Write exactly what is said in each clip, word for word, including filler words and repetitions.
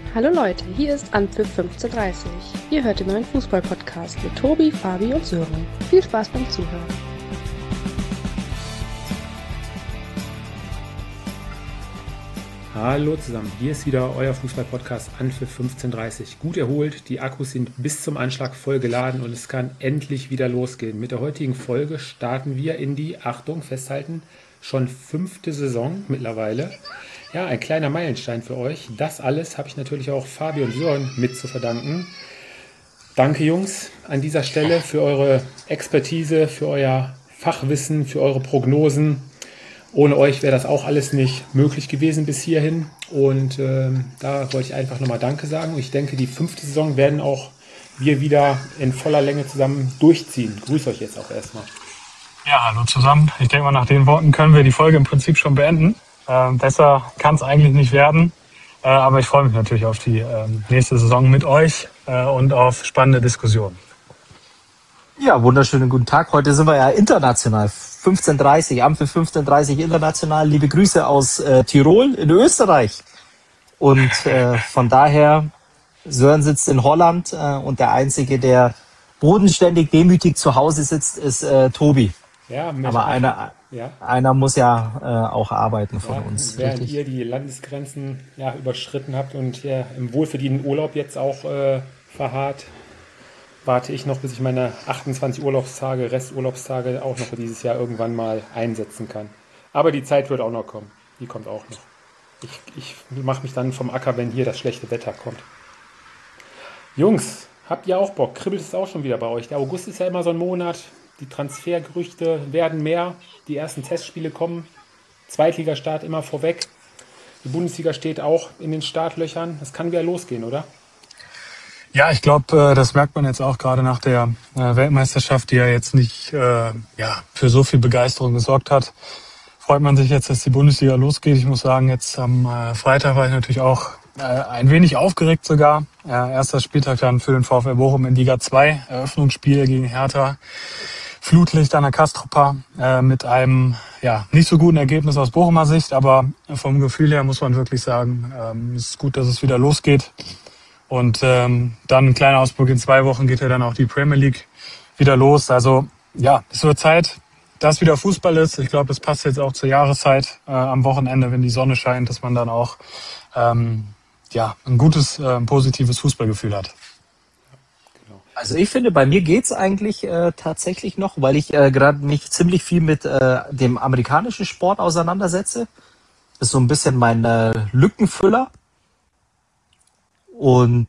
Hallo Leute, hier ist Anpfiff fünfzehn dreißig. Ihr hört den neuen Fußball-Podcast mit Tobi, Fabi und Sören. Viel Spaß beim Zuhören. Hallo zusammen, hier ist wieder euer Fußball-Podcast Anpfiff fünfzehn dreißig. Gut erholt, die Akkus sind bis zum Anschlag voll geladen und es kann endlich wieder losgehen. Mit der heutigen Folge starten wir in die, Achtung, festhalten, schon fünfte Saison mittlerweile. Ja, ein kleiner Meilenstein für euch. Das alles habe ich natürlich auch Fabi und Sören mit zu verdanken. Danke Jungs an dieser Stelle für eure Expertise, für euer Fachwissen, für eure Prognosen. Ohne euch wäre das auch alles nicht möglich gewesen bis hierhin. Und ähm, da wollte ich einfach nochmal Danke sagen. Ich denke, die fünfte Saison werden auch wir wieder in voller Länge zusammen durchziehen. Grüße euch jetzt auch erstmal. Ja, hallo zusammen. Ich denke mal, nach den Worten können wir die Folge im Prinzip schon beenden. Äh, besser kann es eigentlich nicht werden. Äh, aber ich freue mich natürlich auf die äh, nächste Saison mit euch äh, und auf spannende Diskussionen. Ja, wunderschönen guten Tag. Heute sind wir ja international. fünfzehn dreißig, Anpfiff fünfzehn dreißig international. Liebe Grüße aus äh, Tirol in Österreich. Und äh, von daher, Sören sitzt in Holland äh, und der Einzige, der bodenständig demütig zu Hause sitzt, ist äh, Tobi. Ja, aber einer, ja. einer muss ja äh, auch arbeiten von ja, uns. Während richtig? Ihr die Landesgrenzen ja, überschritten habt und ja, im wohlverdienten Urlaub jetzt auch äh, verharrt, warte ich noch, bis ich meine achtundzwanzig Urlaubstage, Resturlaubstage auch noch dieses Jahr irgendwann mal einsetzen kann. Aber die Zeit wird auch noch kommen. Die kommt auch noch. Ich, ich mache mich dann vom Acker, wenn hier das schlechte Wetter kommt. Jungs, habt ihr auch Bock? Kribbelt es auch schon wieder bei euch? Der August ist ja immer so ein Monat. Die Transfergerüchte werden mehr. Die ersten Testspiele kommen. Zweitligastart immer vorweg. Die Bundesliga steht auch in den Startlöchern. Es kann wieder losgehen, oder? Ja, ich glaube, das merkt man jetzt auch gerade nach der Weltmeisterschaft, die ja jetzt nicht äh, ja, für so viel Begeisterung gesorgt hat. Freut man sich jetzt, dass die Bundesliga losgeht. Ich muss sagen, jetzt am äh, Freitag war ich natürlich auch äh, ein wenig aufgeregt sogar. Äh, erster Spieltag dann für den VfL Bochum in Liga zwei, Eröffnungsspiel gegen Hertha. Flutlicht an der Castropa äh, mit einem ja nicht so guten Ergebnis aus Bochumer Sicht, aber vom Gefühl her muss man wirklich sagen, ähm, es ist gut, dass es wieder losgeht. Und ähm, dann ein kleiner Ausblick, in zwei Wochen geht ja dann auch die Premier League wieder los. Also ja, es wird Zeit, dass wieder Fußball ist. Ich glaube, das passt jetzt auch zur Jahreszeit äh, am Wochenende, wenn die Sonne scheint, dass man dann auch ähm, ja ein gutes, äh, positives Fußballgefühl hat. Also ich finde, bei mir geht's eigentlich äh, tatsächlich noch, weil ich äh, gerade mich ziemlich viel mit äh, dem amerikanischen Sport auseinandersetze. Das ist so ein bisschen mein äh, Lückenfüller. Und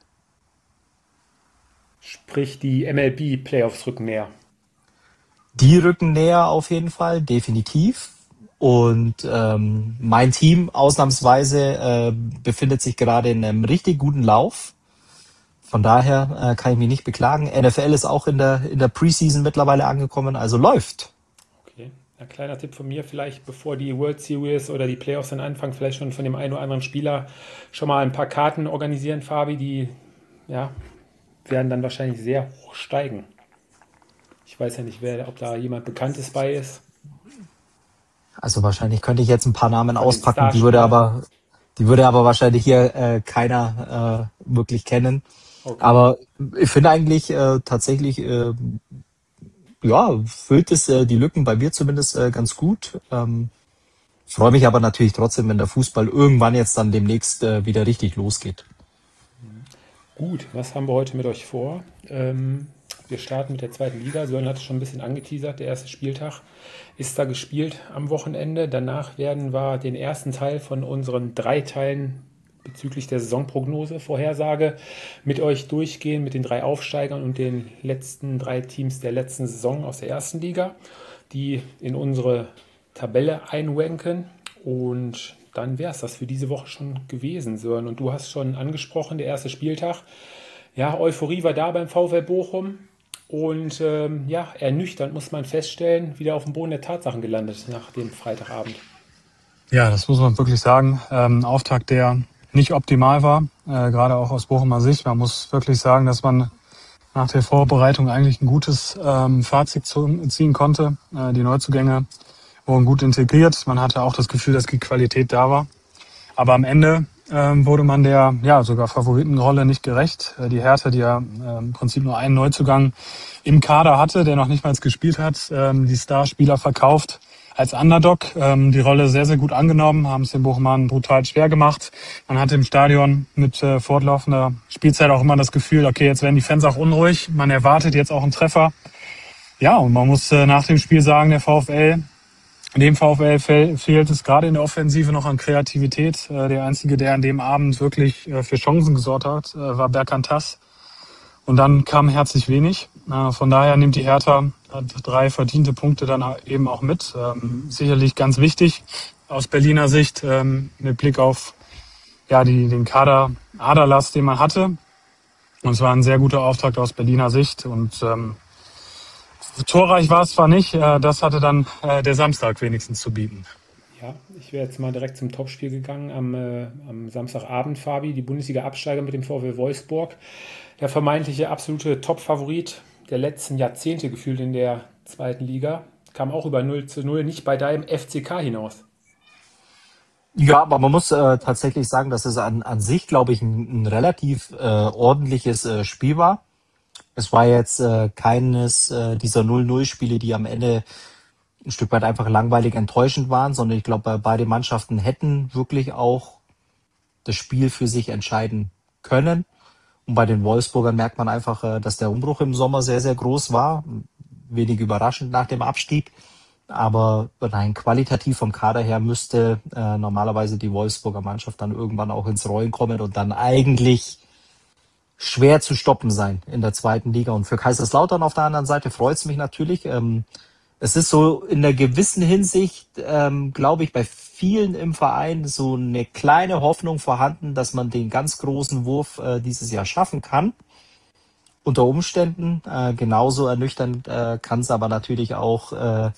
sprich, die M L B-Playoffs rücken näher. Die rücken näher auf jeden Fall, definitiv. Und ähm, mein Team ausnahmsweise äh, befindet sich gerade in einem richtig guten Lauf. Von daher äh, kann ich mich nicht beklagen. N F L ist auch in der in der Preseason mittlerweile angekommen, also läuft. Okay, ein kleiner Tipp von mir, vielleicht bevor die World Series oder die Playoffs dann anfangen, vielleicht schon von dem einen oder anderen Spieler schon mal ein paar Karten organisieren, Fabi, die ja, werden dann wahrscheinlich sehr hoch steigen. Ich weiß ja nicht, wer, ob da jemand Bekanntes bei ist. Also wahrscheinlich könnte ich jetzt ein paar Namen auspacken, die würde aber die würde aber wahrscheinlich hier äh, keiner äh, wirklich kennen. Okay. Aber ich finde eigentlich äh, tatsächlich, äh, ja, füllt es äh, die Lücken bei mir zumindest äh, ganz gut. Ähm, freue mich aber natürlich trotzdem, wenn der Fußball irgendwann jetzt dann demnächst äh, wieder richtig losgeht. Gut, was haben wir heute mit euch vor? Ähm, wir starten mit der zweiten Liga. Sören hat es schon ein bisschen angeteasert. Der erste Spieltag ist da gespielt am Wochenende. Danach werden wir den ersten Teil von unseren drei Teilen bezüglich der Saisonprognose, Vorhersage mit euch durchgehen, mit den drei Aufsteigern und den letzten drei Teams der letzten Saison aus der ersten Liga, die in unsere Tabelle einranken. Und dann wäre es das für diese Woche schon gewesen, Sören. Und du hast schon angesprochen, der erste Spieltag. Ja, Euphorie war da beim VfL Bochum. Und ähm, ja, ernüchternd muss man feststellen, wieder auf dem Boden der Tatsachen gelandet nach dem Freitagabend. Ja, das muss man wirklich sagen. Ähm, Auftakt, der nicht optimal war, äh, gerade auch aus Bochumer Sicht. Man muss wirklich sagen, dass man nach der Vorbereitung eigentlich ein gutes ähm, Fazit zu, ziehen konnte. Äh, die Neuzugänge wurden gut integriert. Man hatte auch das Gefühl, dass die Qualität da war. Aber am Ende ähm, wurde man der ja sogar Favoritenrolle nicht gerecht. Äh, die Hertha, die ja äh, im Prinzip nur einen Neuzugang im Kader hatte, der noch nicht mal gespielt hat, ähm, die Starspieler verkauft als Underdog, ähm, die Rolle sehr, sehr gut angenommen, haben es den Bochumern brutal schwer gemacht. Man hatte im Stadion mit äh, fortlaufender Spielzeit auch immer das Gefühl, okay, jetzt werden die Fans auch unruhig, man erwartet jetzt auch einen Treffer. Ja, und man muss äh, nach dem Spiel sagen, der VfL, dem VfL fe- fehlt es gerade in der Offensive noch an Kreativität. Äh, der Einzige, der an dem Abend wirklich äh, für Chancen gesorgt hat, äh, war Berkan Tass. Und dann kam herzlich wenig. Äh, von daher nimmt die Hertha drei verdiente Punkte dann eben auch mit. Ähm, sicherlich ganz wichtig aus Berliner Sicht ähm, mit Blick auf ja, die, den Kader Aderlass, den man hatte. Und es war ein sehr guter Auftakt aus Berliner Sicht. Und ähm, torreich war es zwar nicht, äh, das hatte dann äh, der Samstag wenigstens zu bieten. Ja, ich wäre jetzt mal direkt zum Topspiel gegangen am, äh, am Samstagabend, Fabi. Die Bundesliga-Absteiger mit dem VfL Wolfsburg. Der vermeintliche absolute Top-Favorit der letzten Jahrzehnte gefühlt in der zweiten Liga. Kam auch über null zu null, nicht bei deinem F C K hinaus. Ja, aber man muss äh, tatsächlich sagen, dass es an, an sich, glaube ich, ein, ein relativ äh, ordentliches äh, Spiel war. Es war jetzt äh, keines äh, dieser null null-Spiele, die am Ende ein Stück weit einfach langweilig enttäuschend waren, sondern ich glaube, beide Mannschaften hätten wirklich auch das Spiel für sich entscheiden können. Und bei den Wolfsburgern merkt man einfach, äh, dass der Umbruch im Sommer sehr, sehr groß war. Wenig überraschend nach dem Abstieg. Aber rein qualitativ vom Kader her müsste äh, normalerweise die Wolfsburger Mannschaft dann irgendwann auch ins Rollen kommen und dann eigentlich schwer zu stoppen sein in der zweiten Liga. Und für Kaiserslautern auf der anderen Seite freut es mich natürlich. Ähm, es ist so in der gewissen Hinsicht, ähm, glaube ich, bei vielen im Verein so eine kleine Hoffnung vorhanden, dass man den ganz großen Wurf äh, dieses Jahr schaffen kann. Unter Umständen äh, genauso ernüchternd äh, kann es aber natürlich auch äh,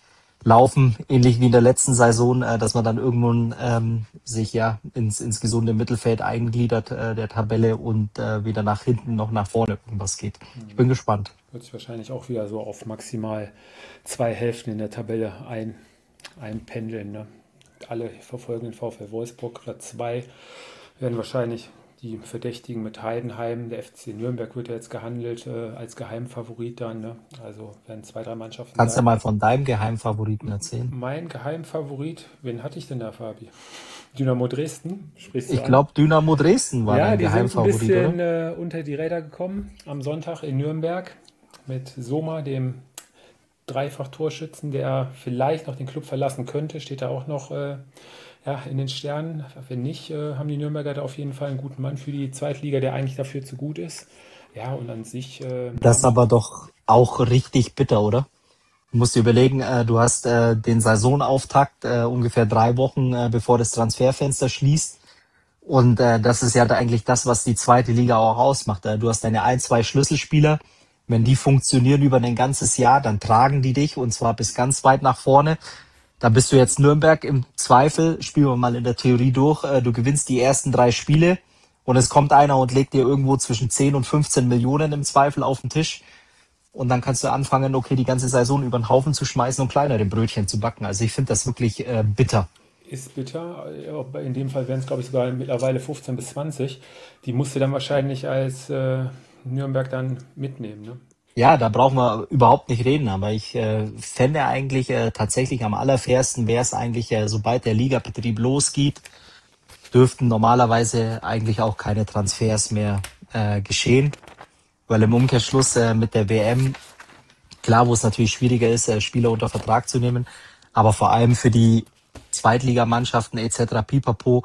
laufen, ähnlich wie in der letzten Saison, äh, dass man dann irgendwann ähm, sich ja ins, ins gesunde Mittelfeld eingliedert äh, der Tabelle und äh, weder nach hinten noch nach vorne irgendwas geht. Ich bin gespannt. Wird sich wahrscheinlich auch wieder so auf maximal zwei Hälften in der Tabelle ein, einpendeln. Ne? Alle verfolgen den VfL Wolfsburg. Platz zwei werden wahrscheinlich die Verdächtigen mit Heidenheim. Der F C Nürnberg wird ja jetzt gehandelt äh, als Geheimfavorit dann. Ne? Also werden zwei, drei Mannschaften Kannst du sein. mal von deinem Geheimfavoriten erzählen? Mein Geheimfavorit, wen hatte ich denn da, Fabi? Dynamo Dresden, sprichst du Ich an? glaube, Dynamo Dresden war Ja, dein die sind ein Geheimfavorit, bisschen oder? äh, unter die Räder gekommen am Sonntag in Nürnberg mit Soma, dem Dreifach-Torschützen, der vielleicht noch den Club verlassen könnte, steht da auch noch äh, ja, in den Sternen. Wenn nicht, äh, haben die Nürnberger da auf jeden Fall einen guten Mann für die Zweitliga, der eigentlich dafür zu gut ist. Ja, und an sich... Äh, Das ist aber doch auch richtig bitter, oder? Du musst dir überlegen, äh, du hast äh, den Saisonauftakt äh, ungefähr drei Wochen, äh, bevor das Transferfenster schließt. Und äh, das ist ja da eigentlich das, was die zweite Liga auch ausmacht. Äh, du hast deine ein, zwei Schlüsselspieler. Wenn die funktionieren über ein ganzes Jahr, dann tragen die dich und zwar bis ganz weit nach vorne. Da bist du jetzt Nürnberg im Zweifel, spielen wir mal in der Theorie durch. Äh, du gewinnst die ersten drei Spiele und es kommt einer und legt dir irgendwo zwischen zehn und fünfzehn Millionen im Zweifel auf den Tisch. Und dann kannst du anfangen, okay, die ganze Saison über den Haufen zu schmeißen und kleinere Brötchen zu backen. Also ich finde das wirklich äh, bitter. Ist bitter. Ja, in dem Fall wären es, glaube ich, sogar mittlerweile fünfzehn bis zwanzig. Die musst du dann wahrscheinlich als äh, Nürnberg dann mitnehmen. Ne? Ja, da brauchen wir überhaupt nicht reden, aber ich äh, fände eigentlich äh, tatsächlich am allerfairsten wäre es eigentlich, äh, sobald der Ligabetrieb losgeht, dürften normalerweise eigentlich auch keine Transfers mehr äh, geschehen, weil im Umkehrschluss äh, mit der W M, klar, wo es natürlich schwieriger ist, äh, Spieler unter Vertrag zu nehmen, aber vor allem für die Zweitligamannschaften et cetera pipapo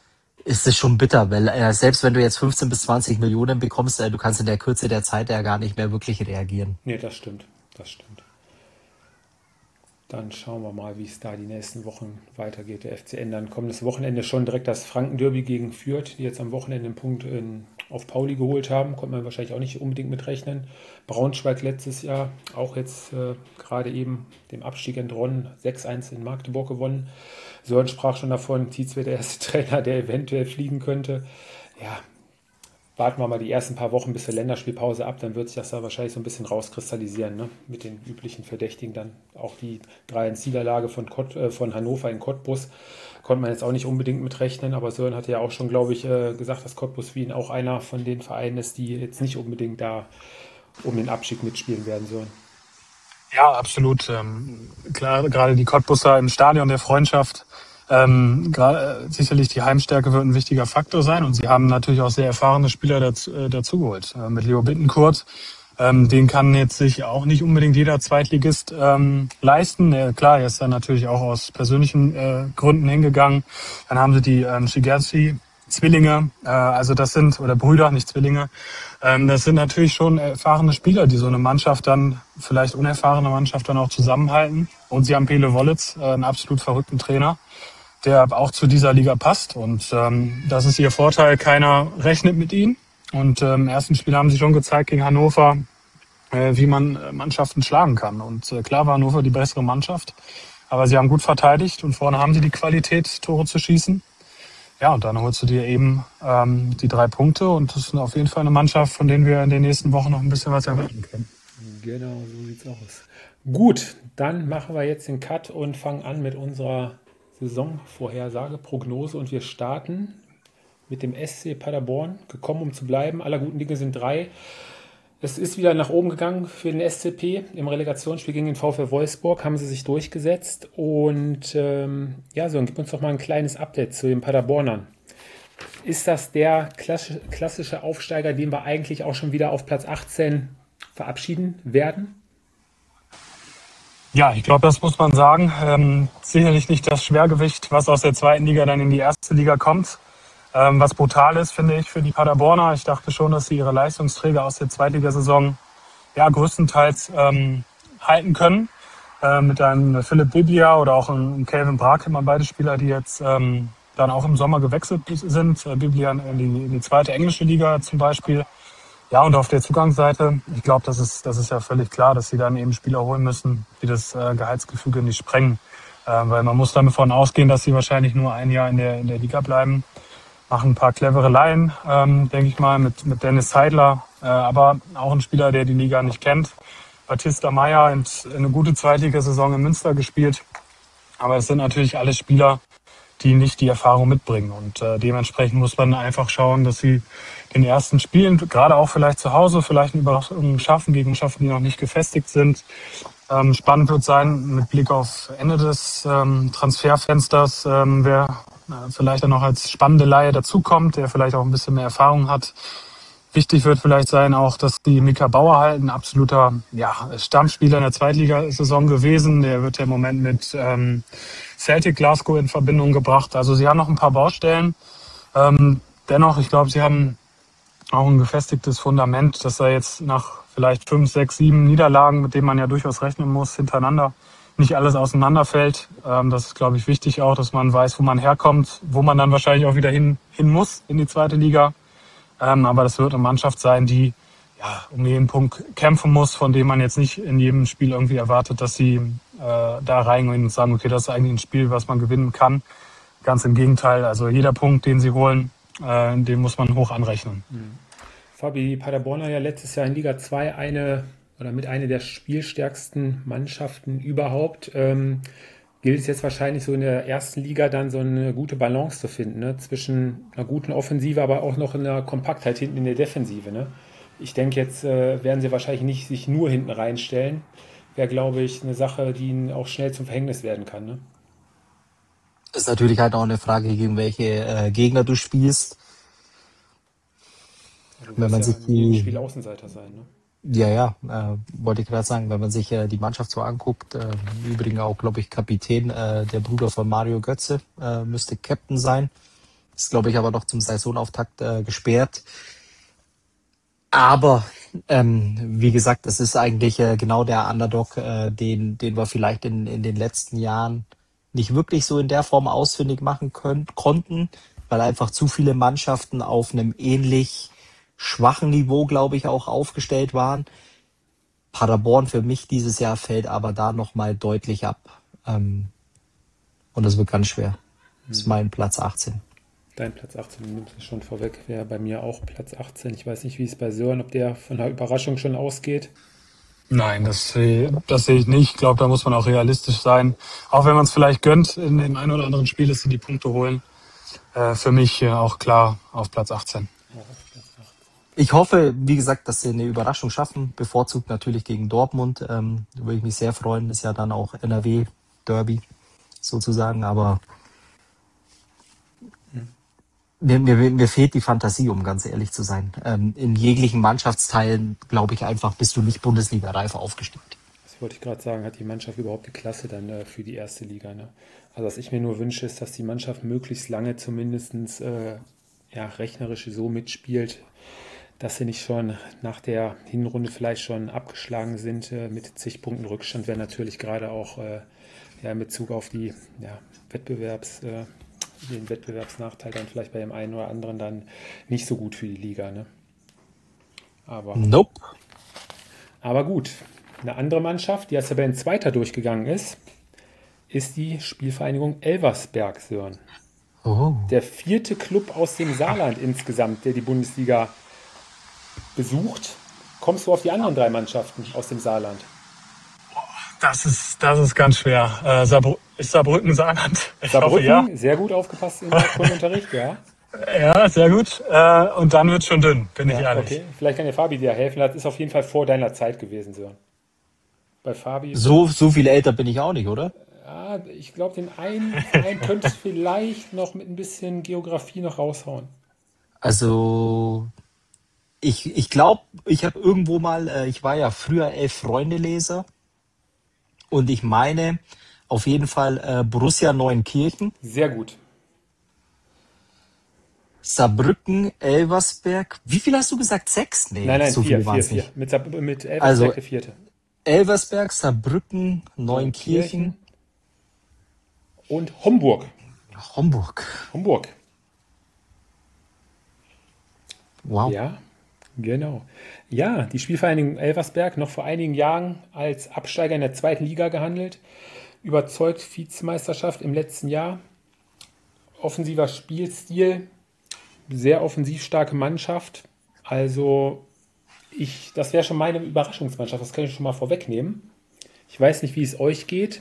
ist es schon bitter, weil äh, selbst wenn du jetzt fünfzehn bis zwanzig Millionen bekommst, äh, du kannst in der Kürze der Zeit ja gar nicht mehr wirklich reagieren. Nee, das stimmt. Das stimmt. Dann schauen wir mal, wie es da die nächsten Wochen weitergeht. Der F C N dann kommendes Wochenende schon direkt das Franken-Derby gegen Fürth, die jetzt am Wochenende einen Punkt in, auf Pauli geholt haben. Konnte man wahrscheinlich auch nicht unbedingt mitrechnen. Braunschweig letztes Jahr auch jetzt äh, gerade eben dem Abstieg entronnen, sechs eins in Magdeburg gewonnen. Sören sprach schon davon, Tietz wäre der erste Trainer, der eventuell fliegen könnte. Ja, warten wir mal die ersten paar Wochen bis zur Länderspielpause ab, dann wird sich das da wahrscheinlich so ein bisschen rauskristallisieren, ne? Mit den üblichen Verdächtigen dann. Auch die drei eins Niederlage von, Kott, äh, von Hannover in Cottbus konnte man jetzt auch nicht unbedingt mitrechnen, aber Sören hatte ja auch schon, glaube ich, äh, gesagt, dass Cottbus Wien auch einer von den Vereinen ist, die jetzt nicht unbedingt da um den Abstieg mitspielen werden sollen. Ja, absolut. Ähm, klar, gerade die Cottbusser im Stadion der Freundschaft. Ähm, grad, äh, sicherlich die Heimstärke wird ein wichtiger Faktor sein und sie haben natürlich auch sehr erfahrene Spieler dazu, äh, dazugeholt. Äh, mit Leo Bittencourt, ähm, den kann jetzt sich auch nicht unbedingt jeder Zweitligist ähm, leisten. Äh, klar, er ist dann natürlich auch aus persönlichen äh, Gründen hingegangen. Dann haben sie die ähm, Shigersi Zwillinge, äh, also das sind, oder Brüder, nicht Zwillinge, ähm, das sind natürlich schon erfahrene Spieler, die so eine Mannschaft dann, vielleicht unerfahrene Mannschaft dann auch zusammenhalten. Und sie haben Pele Wollitz, äh, einen absolut verrückten Trainer, der auch zu dieser Liga passt. Und ähm, das ist ihr Vorteil, keiner rechnet mit ihnen. Und ähm, im ersten Spiel haben sie schon gezeigt gegen Hannover, äh, wie man äh, Mannschaften schlagen kann. Und äh, klar war Hannover die bessere Mannschaft, aber sie haben gut verteidigt und vorne haben sie die Qualität, Tore zu schießen. Ja, und dann holst du dir eben ähm, die drei Punkte und das ist auf jeden Fall eine Mannschaft, von denen wir in den nächsten Wochen noch ein bisschen was erwarten können. Genau, so sieht's aus. Gut, dann machen wir jetzt den Cut und fangen an mit unserer Saisonvorhersage, Prognose und wir starten mit dem S C Paderborn, gekommen um zu bleiben. Aller guten Dinge sind drei. Es ist wieder nach oben gegangen für den S C P. Im Relegationsspiel gegen den VfL Wolfsburg haben sie sich durchgesetzt. Und ähm, ja, so, dann gib uns doch mal ein kleines Update zu den Paderbornern. Ist das der klassische Aufsteiger, den wir eigentlich auch schon wieder auf Platz achtzehn verabschieden werden? Ja, ich glaube, das muss man sagen. Ähm, sicherlich nicht das Schwergewicht, was aus der zweiten Liga dann in die erste Liga kommt. Ähm, was brutal ist, finde ich, für die Paderborner. Ich dachte schon, dass sie ihre Leistungsträger aus der Zweitligasaison ja größtenteils ähm, halten können. Äh, mit einem Philipp Biblia oder auch einem Kelvin Brake, immer beide Spieler, die jetzt ähm, dann auch im Sommer gewechselt sind. Äh, Biblia in die, in die zweite englische Liga zum Beispiel. Ja, und auf der Zugangsseite, ich glaube, das ist, das ist ja völlig klar, dass sie dann eben Spieler holen müssen, die das äh, Gehaltsgefüge nicht sprengen. Äh, weil man muss davon ausgehen, dass sie wahrscheinlich nur ein Jahr in der, in der Liga bleiben. Machen ein paar clevere Laien, ähm, denke ich mal, mit, mit Dennis Seidler. Äh, aber auch ein Spieler, der die Liga nicht kennt. Batista Meyer in, in eine gute Zweitligasaison in Münster gespielt. Aber es sind natürlich alle Spieler, die nicht die Erfahrung mitbringen. Und äh, dementsprechend muss man einfach schauen, dass sie den ersten Spielen, gerade auch vielleicht zu Hause, vielleicht eine Überraschung schaffen gegen Mannschaften, die noch nicht gefestigt sind. Ähm, spannend wird sein, mit Blick auf Ende des ähm, Transferfensters, ähm, wer äh, vielleicht dann noch als spannende Leihe dazukommt, der vielleicht auch ein bisschen mehr Erfahrung hat. Wichtig wird vielleicht sein auch, dass die Mika Bauer halten, ein absoluter ja, Stammspieler in der Zweitligasaison gewesen. Der wird ja im Moment mit ähm, Celtic Glasgow in Verbindung gebracht. Also sie haben noch ein paar Baustellen. Ähm, dennoch, ich glaube, sie haben auch ein gefestigtes Fundament, dass er jetzt nach vielleicht fünf, sechs, sieben Niederlagen, mit denen man ja durchaus rechnen muss, hintereinander nicht alles auseinanderfällt. Ähm, das ist, glaube ich, wichtig auch, dass man weiß, wo man herkommt, wo man dann wahrscheinlich auch wieder hin, hin muss in die zweite Liga. Ähm, aber das wird eine Mannschaft sein, die ja um jeden Punkt kämpfen muss, von dem man jetzt nicht in jedem Spiel irgendwie erwartet, dass sie äh, da reingehen und sagen, okay, das ist eigentlich ein Spiel, was man gewinnen kann. Ganz im Gegenteil, also jeder Punkt, den sie holen, äh, den muss man hoch anrechnen. Mhm. Fabi, die Paderborner ja letztes Jahr in Liga zwei eine oder mit einer der spielstärksten Mannschaften überhaupt. Ähm, gilt es jetzt wahrscheinlich so in der ersten Liga dann so eine gute Balance zu finden, ne? Zwischen einer guten Offensive, aber auch noch einer Kompaktheit hinten in der Defensive. Ne? Ich denke, jetzt äh, werden sie wahrscheinlich nicht sich nur hinten reinstellen. Wäre, glaube ich, eine Sache, die ihnen auch schnell zum Verhängnis werden kann. Ne? Das ist natürlich halt auch eine Frage, gegen welche äh, Gegner du spielst. Also Wenn man ja sich in jedem die, Spiel Außenseiter sein. Ne? ja, ja, äh, wollte ich gerade sagen, wenn man sich äh, die Mannschaft so anguckt, äh, im Übrigen auch, glaube ich, Kapitän, äh, der Bruder von Mario Götze, äh, müsste Captain sein. Ist, glaube ich, aber noch zum Saisonauftakt äh, gesperrt. Aber, ähm, wie gesagt, es ist eigentlich äh, genau der Underdog, äh, den, den wir vielleicht in, in den letzten Jahren nicht wirklich so in der Form ausfindig machen können, konnten, weil einfach zu viele Mannschaften auf einem ähnlich schwachen Niveau, glaube ich, auch aufgestellt waren. Paderborn für mich dieses Jahr fällt aber da nochmal deutlich ab. Ähm, und das wird ganz schwer. Das ist mein Platz achtzehn. Dein Platz achtzehn, du nimmst es schon vorweg, wäre bei mir auch Platz achtzehn. Ich weiß nicht, wie es bei Sören, ob der von der Überraschung schon ausgeht. Nein, das, sehe- das sehe ich nicht. Ich glaube, da muss man auch realistisch sein. Auch wenn man es vielleicht gönnt, in dem einen oder anderen Spiel, dass sie die Punkte holen. Äh, für mich äh, auch klar auf Platz achtzehn. Ich hoffe, wie gesagt, dass sie eine Überraschung schaffen, bevorzugt natürlich gegen Dortmund. Ähm, da würde ich mich sehr freuen. Ist ja dann auch N R W-Derby sozusagen, aber mir, mir, mir fehlt die Fantasie, um ganz ehrlich zu sein. Ähm, in jeglichen Mannschaftsteilen, glaube ich einfach, bist du nicht Bundesliga-reif aufgestellt. Das wollte ich gerade sagen, hat die Mannschaft überhaupt die Klasse dann äh, für die erste Liga? Ne? Also was ich mir nur wünsche, ist, dass die Mannschaft möglichst lange zumindest äh, ja, rechnerisch so mitspielt, dass sie nicht schon nach der Hinrunde vielleicht schon abgeschlagen sind äh, mit zig Punkten Rückstand, wäre natürlich gerade auch äh, ja, in Bezug auf die ja, Wettbewerbs, äh, den Wettbewerbsnachteil dann vielleicht bei dem einen oder anderen dann nicht so gut für die Liga. Ne? Aber, Nope. aber gut, eine andere Mannschaft, die als Tabellenzweiter durchgegangen ist, ist die Spielvereinigung Elversberg, Sören. Oh. Der vierte Club aus dem Saarland insgesamt, der die Bundesliga besucht. Kommst du auf die anderen drei Mannschaften aus dem Saarland? Das ist, das ist ganz schwer. Äh, Saarbrü ist Saarbrücken Saarland? Ich Saarbrücken, hoffe, ja. sehr gut aufgepasst im Kundenunterricht, ja. Ja, sehr gut. Äh, und dann wird schon dünn, bin ich ja ehrlich. okay. Vielleicht kann der Fabi dir helfen. Das ist auf jeden Fall vor deiner Zeit gewesen, Sören. Bei Fabi. So, so viel älter bin ich auch nicht, oder? Ja, ich glaube, den einen Verein könntest du vielleicht noch mit ein bisschen Geografie noch raushauen. Also, ich, ich glaube, ich habe irgendwo mal, äh, ich war ja früher Elf-Freunde-Leser und ich meine auf jeden Fall äh, Borussia Neuenkirchen, Sehr gut. Saarbrücken, Elversberg. Wie viel hast du gesagt? Sechs? Nee, Nein, nein, so vier, viel vier, waren es vier. nicht. Mit, Sab- mit Elversberg Also, der vierte. Elversberg, Saarbrücken, Neuenkirchen, Und Homburg. Homburg. Homburg. Wow. Ja, genau. Ja, die Spielvereinigung Elversberg, noch vor einigen Jahren als Absteiger in der zweiten Liga gehandelt, überzeugt Vizemeisterschaft im letzten Jahr. Offensiver Spielstil, sehr offensiv starke Mannschaft. Also ich, das wäre schon meine Überraschungsmannschaft, das kann ich schon mal vorwegnehmen. Ich weiß nicht, wie es euch geht.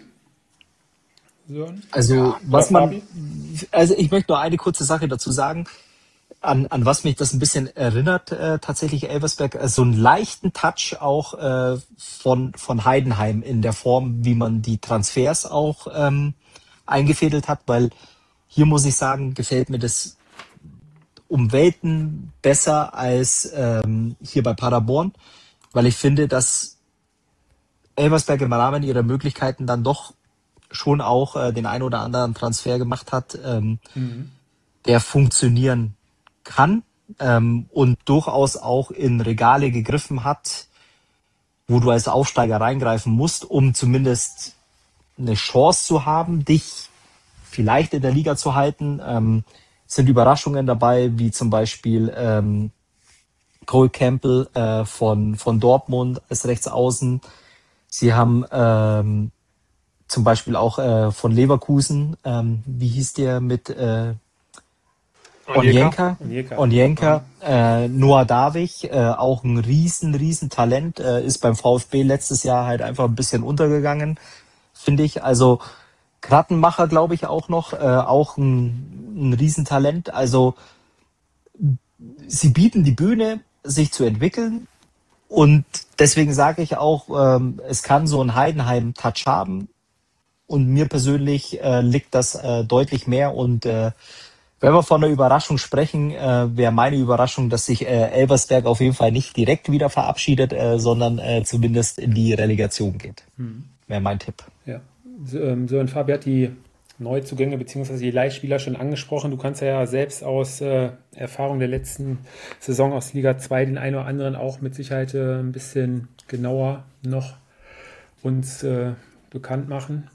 Sören? Also, was Oder man, Fabi? also ich möchte nur eine kurze Sache dazu sagen, an, an was mich das ein bisschen erinnert, äh, tatsächlich Elversberg, äh, so einen leichten Touch auch äh, von, von Heidenheim in der Form, wie man die Transfers auch ähm, eingefädelt hat, weil hier muss ich sagen, gefällt mir das um Welten besser als ähm, hier bei Paderborn, weil ich finde, dass Elversberg im Rahmen ihrer Möglichkeiten dann doch schon auch äh, den ein oder anderen Transfer gemacht hat, ähm, Mhm. der funktionieren kann ähm, und durchaus auch in Regale gegriffen hat, wo du als Aufsteiger reingreifen musst, um zumindest eine Chance zu haben, dich vielleicht in der Liga zu halten. Ähm, sind Überraschungen dabei, wie zum Beispiel ähm, Cole Campbell äh, von, von Dortmund als Rechtsaußen. Sie haben ähm, zum Beispiel auch äh, von Leverkusen, ähm, wie hieß der mit äh, Onyenka? Onyenka. Onyenka, äh, Noah Davich, äh, auch ein riesen, riesen Talent, äh, ist beim VfB letztes Jahr halt einfach ein bisschen untergegangen, finde ich. Also Krattenmacher, glaube ich, auch noch, äh, auch ein, ein Riesentalent. Also sie bieten die Bühne, sich zu entwickeln. Und deswegen sage ich auch, ähm, es kann so ein Heidenheim-Touch haben. Und mir persönlich äh, liegt das äh, deutlich mehr. Und äh, wenn wir von einer Überraschung sprechen, äh, wäre meine Überraschung, dass sich äh, Elversberg auf jeden Fall nicht direkt wieder verabschiedet, äh, sondern äh, zumindest in die Relegation geht. Mhm. Wäre mein Tipp. Ja. So, ähm, Sören, Fabi hat die Neuzugänge bzw. die Leihspieler schon angesprochen. Du kannst ja selbst aus äh, Erfahrung der letzten Saison aus Liga zwei den einen oder anderen auch mit Sicherheit äh, ein bisschen genauer noch uns äh, bekannt machen.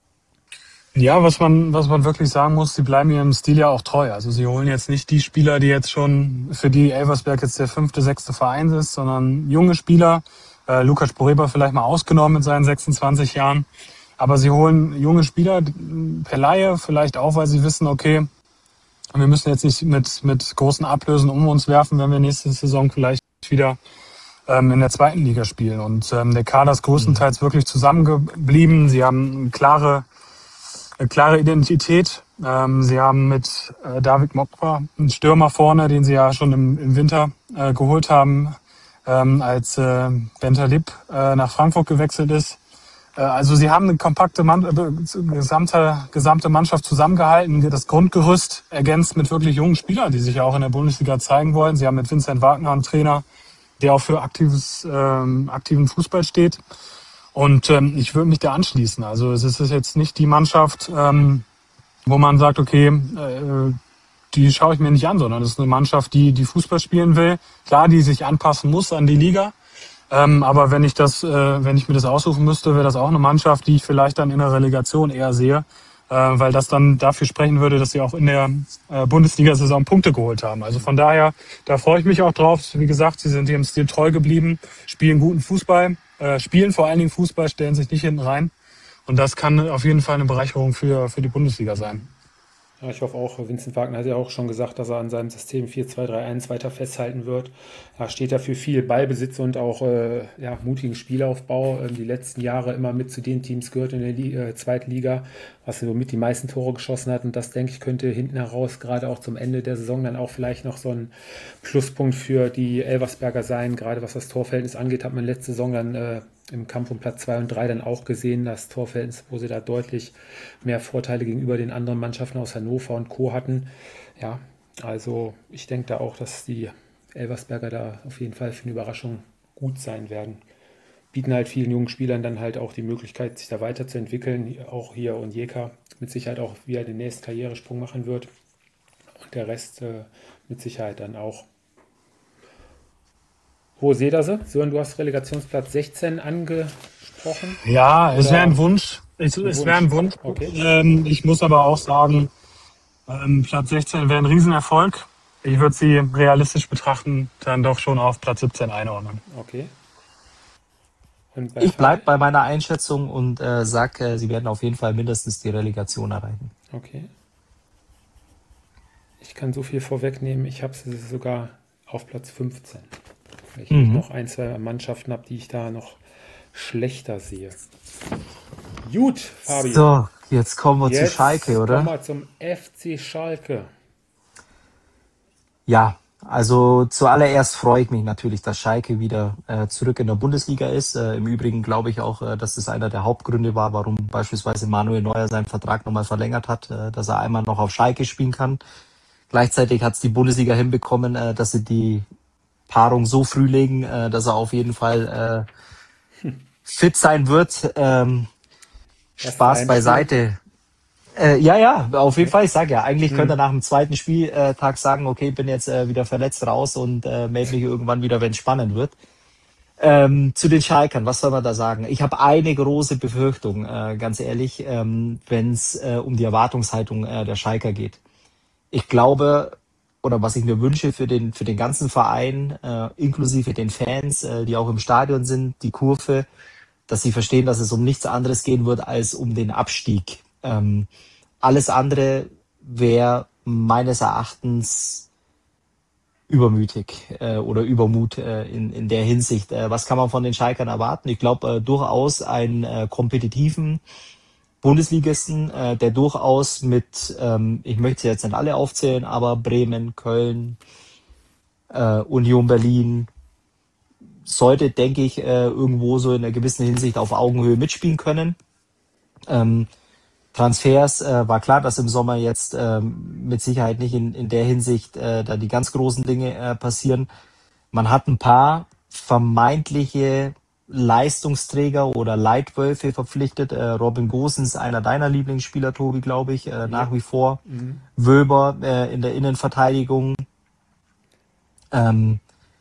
Ja, was man, was man wirklich sagen muss, sie bleiben ihrem Stil ja auch treu. Also sie holen jetzt nicht die Spieler, die jetzt schon, für die Elversberg jetzt der fünfte, sechste Verein ist, sondern junge Spieler. Äh, Lukas Poreba vielleicht mal ausgenommen mit seinen sechsundzwanzig Jahren. Aber sie holen junge Spieler per Laie, vielleicht auch, weil sie wissen, okay, Und wir müssen jetzt nicht mit, mit großen Ablösen um uns werfen, wenn wir nächste Saison vielleicht wieder ähm, in der zweiten Liga spielen. Und ähm, der Kader ist größtenteils mhm. wirklich zusammengeblieben. Sie haben eine klare, eine klare Identität. Ähm, sie haben mit äh, David Mokpa einen Stürmer vorne, den sie ja schon im, im Winter äh, geholt haben, ähm, als äh, Bentaleb äh, nach Frankfurt gewechselt ist. Äh, also sie haben eine kompakte Mann, äh, gesamte, gesamte Mannschaft zusammengehalten, das Grundgerüst ergänzt mit wirklich jungen Spielern, die sich ja auch in der Bundesliga zeigen wollen. Sie haben mit Vincent Wagner einen Trainer, der auch für aktives, ähm, aktiven Fußball steht. Und ähm, ich würde mich da anschließen. Also es ist jetzt nicht die Mannschaft, ähm, wo man sagt, okay, äh, die schaue ich mir nicht an, sondern es ist eine Mannschaft, die die Fußball spielen will. Klar, die sich anpassen muss an die Liga. Ähm, aber wenn ich das, äh, wenn ich mir das aussuchen müsste, wäre das auch eine Mannschaft, die ich vielleicht dann in der Relegation eher sehe, äh, weil das dann dafür sprechen würde, dass sie auch in der äh, Bundesliga-Saison Punkte geholt haben. Also von daher, da freue ich mich auch drauf. Wie gesagt, sie sind ihrem Stil treu geblieben, spielen guten Fußball, äh, spielen vor allen Dingen Fußball, stellen sich nicht hinten rein. Und das kann auf jeden Fall eine Bereicherung für, für die Bundesliga sein. Ja, ich hoffe auch, Vincent Wagner hat ja auch schon gesagt, dass er an seinem System vier zwei drei eins weiter festhalten wird. Da steht er für viel Ballbesitz und auch äh, ja, mutigen Spielaufbau. Ähm, die letzten Jahre immer mit zu den Teams gehört in der Li- äh, zweiten Liga, was so mit die meisten Tore geschossen hat. Und das, denke ich, könnte hinten heraus, gerade auch zum Ende der Saison, dann auch vielleicht noch so ein Pluspunkt für die Elversberger sein. Gerade was das Torverhältnis angeht, hat man letzte Saison dann äh, im Kampf um Platz zwei und drei dann auch gesehen, das Torverhältnis, wo sie da deutlich mehr Vorteile gegenüber den anderen Mannschaften aus Hannover und Co. hatten. Ja, also ich denke da auch, dass die Elversberger da auf jeden Fall für eine Überraschung gut sein werden. Bieten halt vielen jungen Spielern dann halt auch die Möglichkeit, sich da weiterzuentwickeln. Auch hier Onyeka mit Sicherheit auch wieder den nächsten Karrieresprung machen wird. Und der Rest äh, mit Sicherheit dann auch. Wo seht ihr sie? Sören, du hast Relegationsplatz sechzehn angesprochen. Ja, es wäre ein Wunsch. Es, Ein es wäre ein Wunsch. Okay. Ähm, ich muss aber auch sagen, ähm, Platz sechzehn wäre ein Riesenerfolg. Ich würde sie realistisch betrachten, dann doch schon auf Platz siebzehn einordnen. Okay. Und bei Ich Fabi? bleibe bei meiner Einschätzung und äh, sage, äh, sie werden auf jeden Fall mindestens die Relegation erreichen. Okay. Ich kann so viel vorwegnehmen, ich habe sie sogar auf Platz fünfzehn. Weil ich Mhm. noch ein, zwei Mannschaften habe, die ich da noch schlechter sehe. Gut, Fabi. So, jetzt kommen wir Jetzt zu Schalke, oder? kommen wir zum F C Schalke. Ja, also zuallererst freue ich mich natürlich, dass Schalke wieder äh, zurück in der Bundesliga ist. Äh, Im Übrigen glaube ich auch, äh, dass das einer der Hauptgründe war, warum beispielsweise Manuel Neuer seinen Vertrag nochmal verlängert hat, äh, dass er einmal noch auf Schalke spielen kann. Gleichzeitig hat es die Bundesliga hinbekommen, äh, dass sie die Paarung so früh legen, äh, dass er auf jeden Fall äh, fit sein wird. Ähm, Das Spaß Heimspiel. beiseite. Äh, ja, ja, auf jeden Fall. Ich sage ja, eigentlich Hm. könnte er nach dem zweiten Spieltag sagen, okay, bin jetzt äh, wieder verletzt raus und äh, melde mich irgendwann wieder, wenn es spannend wird. Ähm, zu den Schalkern, was soll man da sagen? Ich habe eine große Befürchtung, äh, ganz ehrlich, ähm, wenn es äh, um die Erwartungshaltung äh, der Schalker geht. Ich glaube, oder was ich mir wünsche für den für den ganzen Verein, äh, inklusive den Fans, äh, die auch im Stadion sind, die Kurve, dass sie verstehen, dass es um nichts anderes gehen wird als um den Abstieg. Ähm, alles andere wäre meines Erachtens übermütig äh, oder Übermut äh, in, in der Hinsicht. Äh, was kann man von den Schalkern erwarten? Ich glaube äh, durchaus einen äh, kompetitiven Bundesligisten, äh, der durchaus mit, ähm, ich möchte sie jetzt nicht alle aufzählen, aber Bremen, Köln, äh, Union Berlin, sollte, denke ich, äh, irgendwo so in einer gewissen Hinsicht auf Augenhöhe mitspielen können. Ähm, Transfers, äh, war klar, dass im Sommer jetzt ähm, mit Sicherheit nicht in, in der Hinsicht äh, da die ganz großen Dinge äh, passieren. Man hat ein paar vermeintliche Leistungsträger oder Leitwölfe verpflichtet. Äh, Robin Gosens, einer deiner Lieblingsspieler, Tobi, glaube ich, äh, nach wie vor. Mhm. Wöber äh, in der Innenverteidigung. Ähm,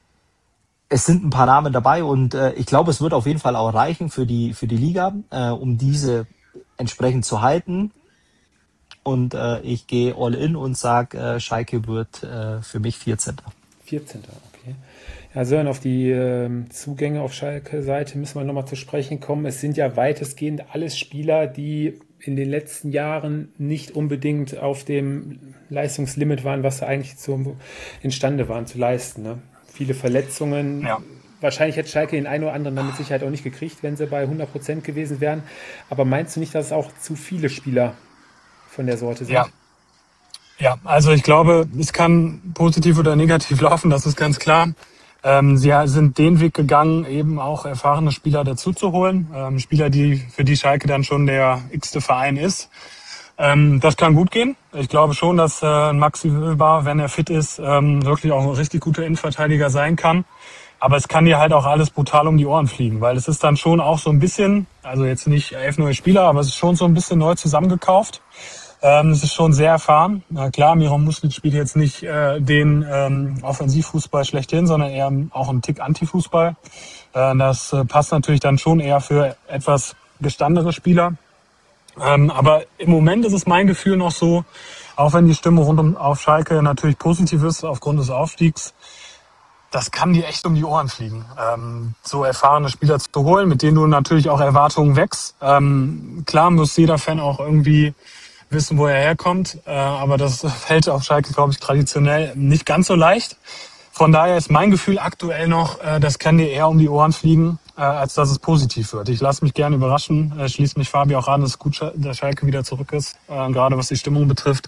es sind ein paar Namen dabei und äh, ich glaube, es wird auf jeden Fall auch reichen für die für die Liga, äh, um diese entsprechend zu halten. Und äh, ich gehe all in und sage, äh, Schalke wird äh, für mich vierzehnter vierzehnter Okay. Ja, Sören, auf die ähm, Zugänge auf Schalke-Seite müssen wir nochmal zu sprechen kommen. Es sind ja weitestgehend alles Spieler, die in den letzten Jahren nicht unbedingt auf dem Leistungslimit waren, was sie eigentlich zum, imstande waren zu leisten. Ne? Viele Verletzungen. Ja. Wahrscheinlich hätte Schalke den einen oder anderen dann mit Sicherheit auch nicht gekriegt, wenn sie bei hundert Prozent gewesen wären. Aber meinst du nicht, dass es auch zu viele Spieler von der Sorte sind? Ja. Ja, also ich glaube, es kann positiv oder negativ laufen, das ist ganz klar. Ähm, sie sind den Weg gegangen, eben auch erfahrene Spieler dazu zu holen. Ähm, Spieler, die für die Schalke dann schon der x-te Verein ist. Ähm, das kann gut gehen. Ich glaube schon, dass äh, Maxi Wilber, wenn er fit ist, ähm, wirklich auch ein richtig guter Innenverteidiger sein kann. Aber es kann dir halt auch alles brutal um die Ohren fliegen, weil es ist dann schon auch so ein bisschen, also jetzt nicht elf neue Spieler, aber es ist schon so ein bisschen neu zusammengekauft. Ähm, es ist schon sehr erfahren. Na klar, Miron Muslic spielt jetzt nicht äh, den ähm, Offensivfußball schlechthin, sondern eher auch einen Tick Antifußball. Äh, das äh, passt natürlich dann schon eher für etwas gestandene Spieler. Ähm, aber im Moment ist es mein Gefühl noch so, auch wenn die Stimme rund um auf Schalke natürlich positiv ist aufgrund des Aufstiegs, das kann dir echt um die Ohren fliegen, ähm, so erfahrene Spieler zu holen, mit denen du natürlich auch Erwartungen wächst. Ähm, klar muss jeder Fan auch irgendwie wissen, wo er herkommt, äh, aber das fällt auf Schalke, glaube ich, traditionell nicht ganz so leicht. Von daher ist mein Gefühl aktuell noch, äh, das kann dir eher um die Ohren fliegen, äh, als dass es positiv wird. Ich lasse mich gerne überraschen, äh, schließe mich Fabi auch an, dass es gut, dass Schalke wieder zurück ist, äh, gerade was die Stimmung betrifft.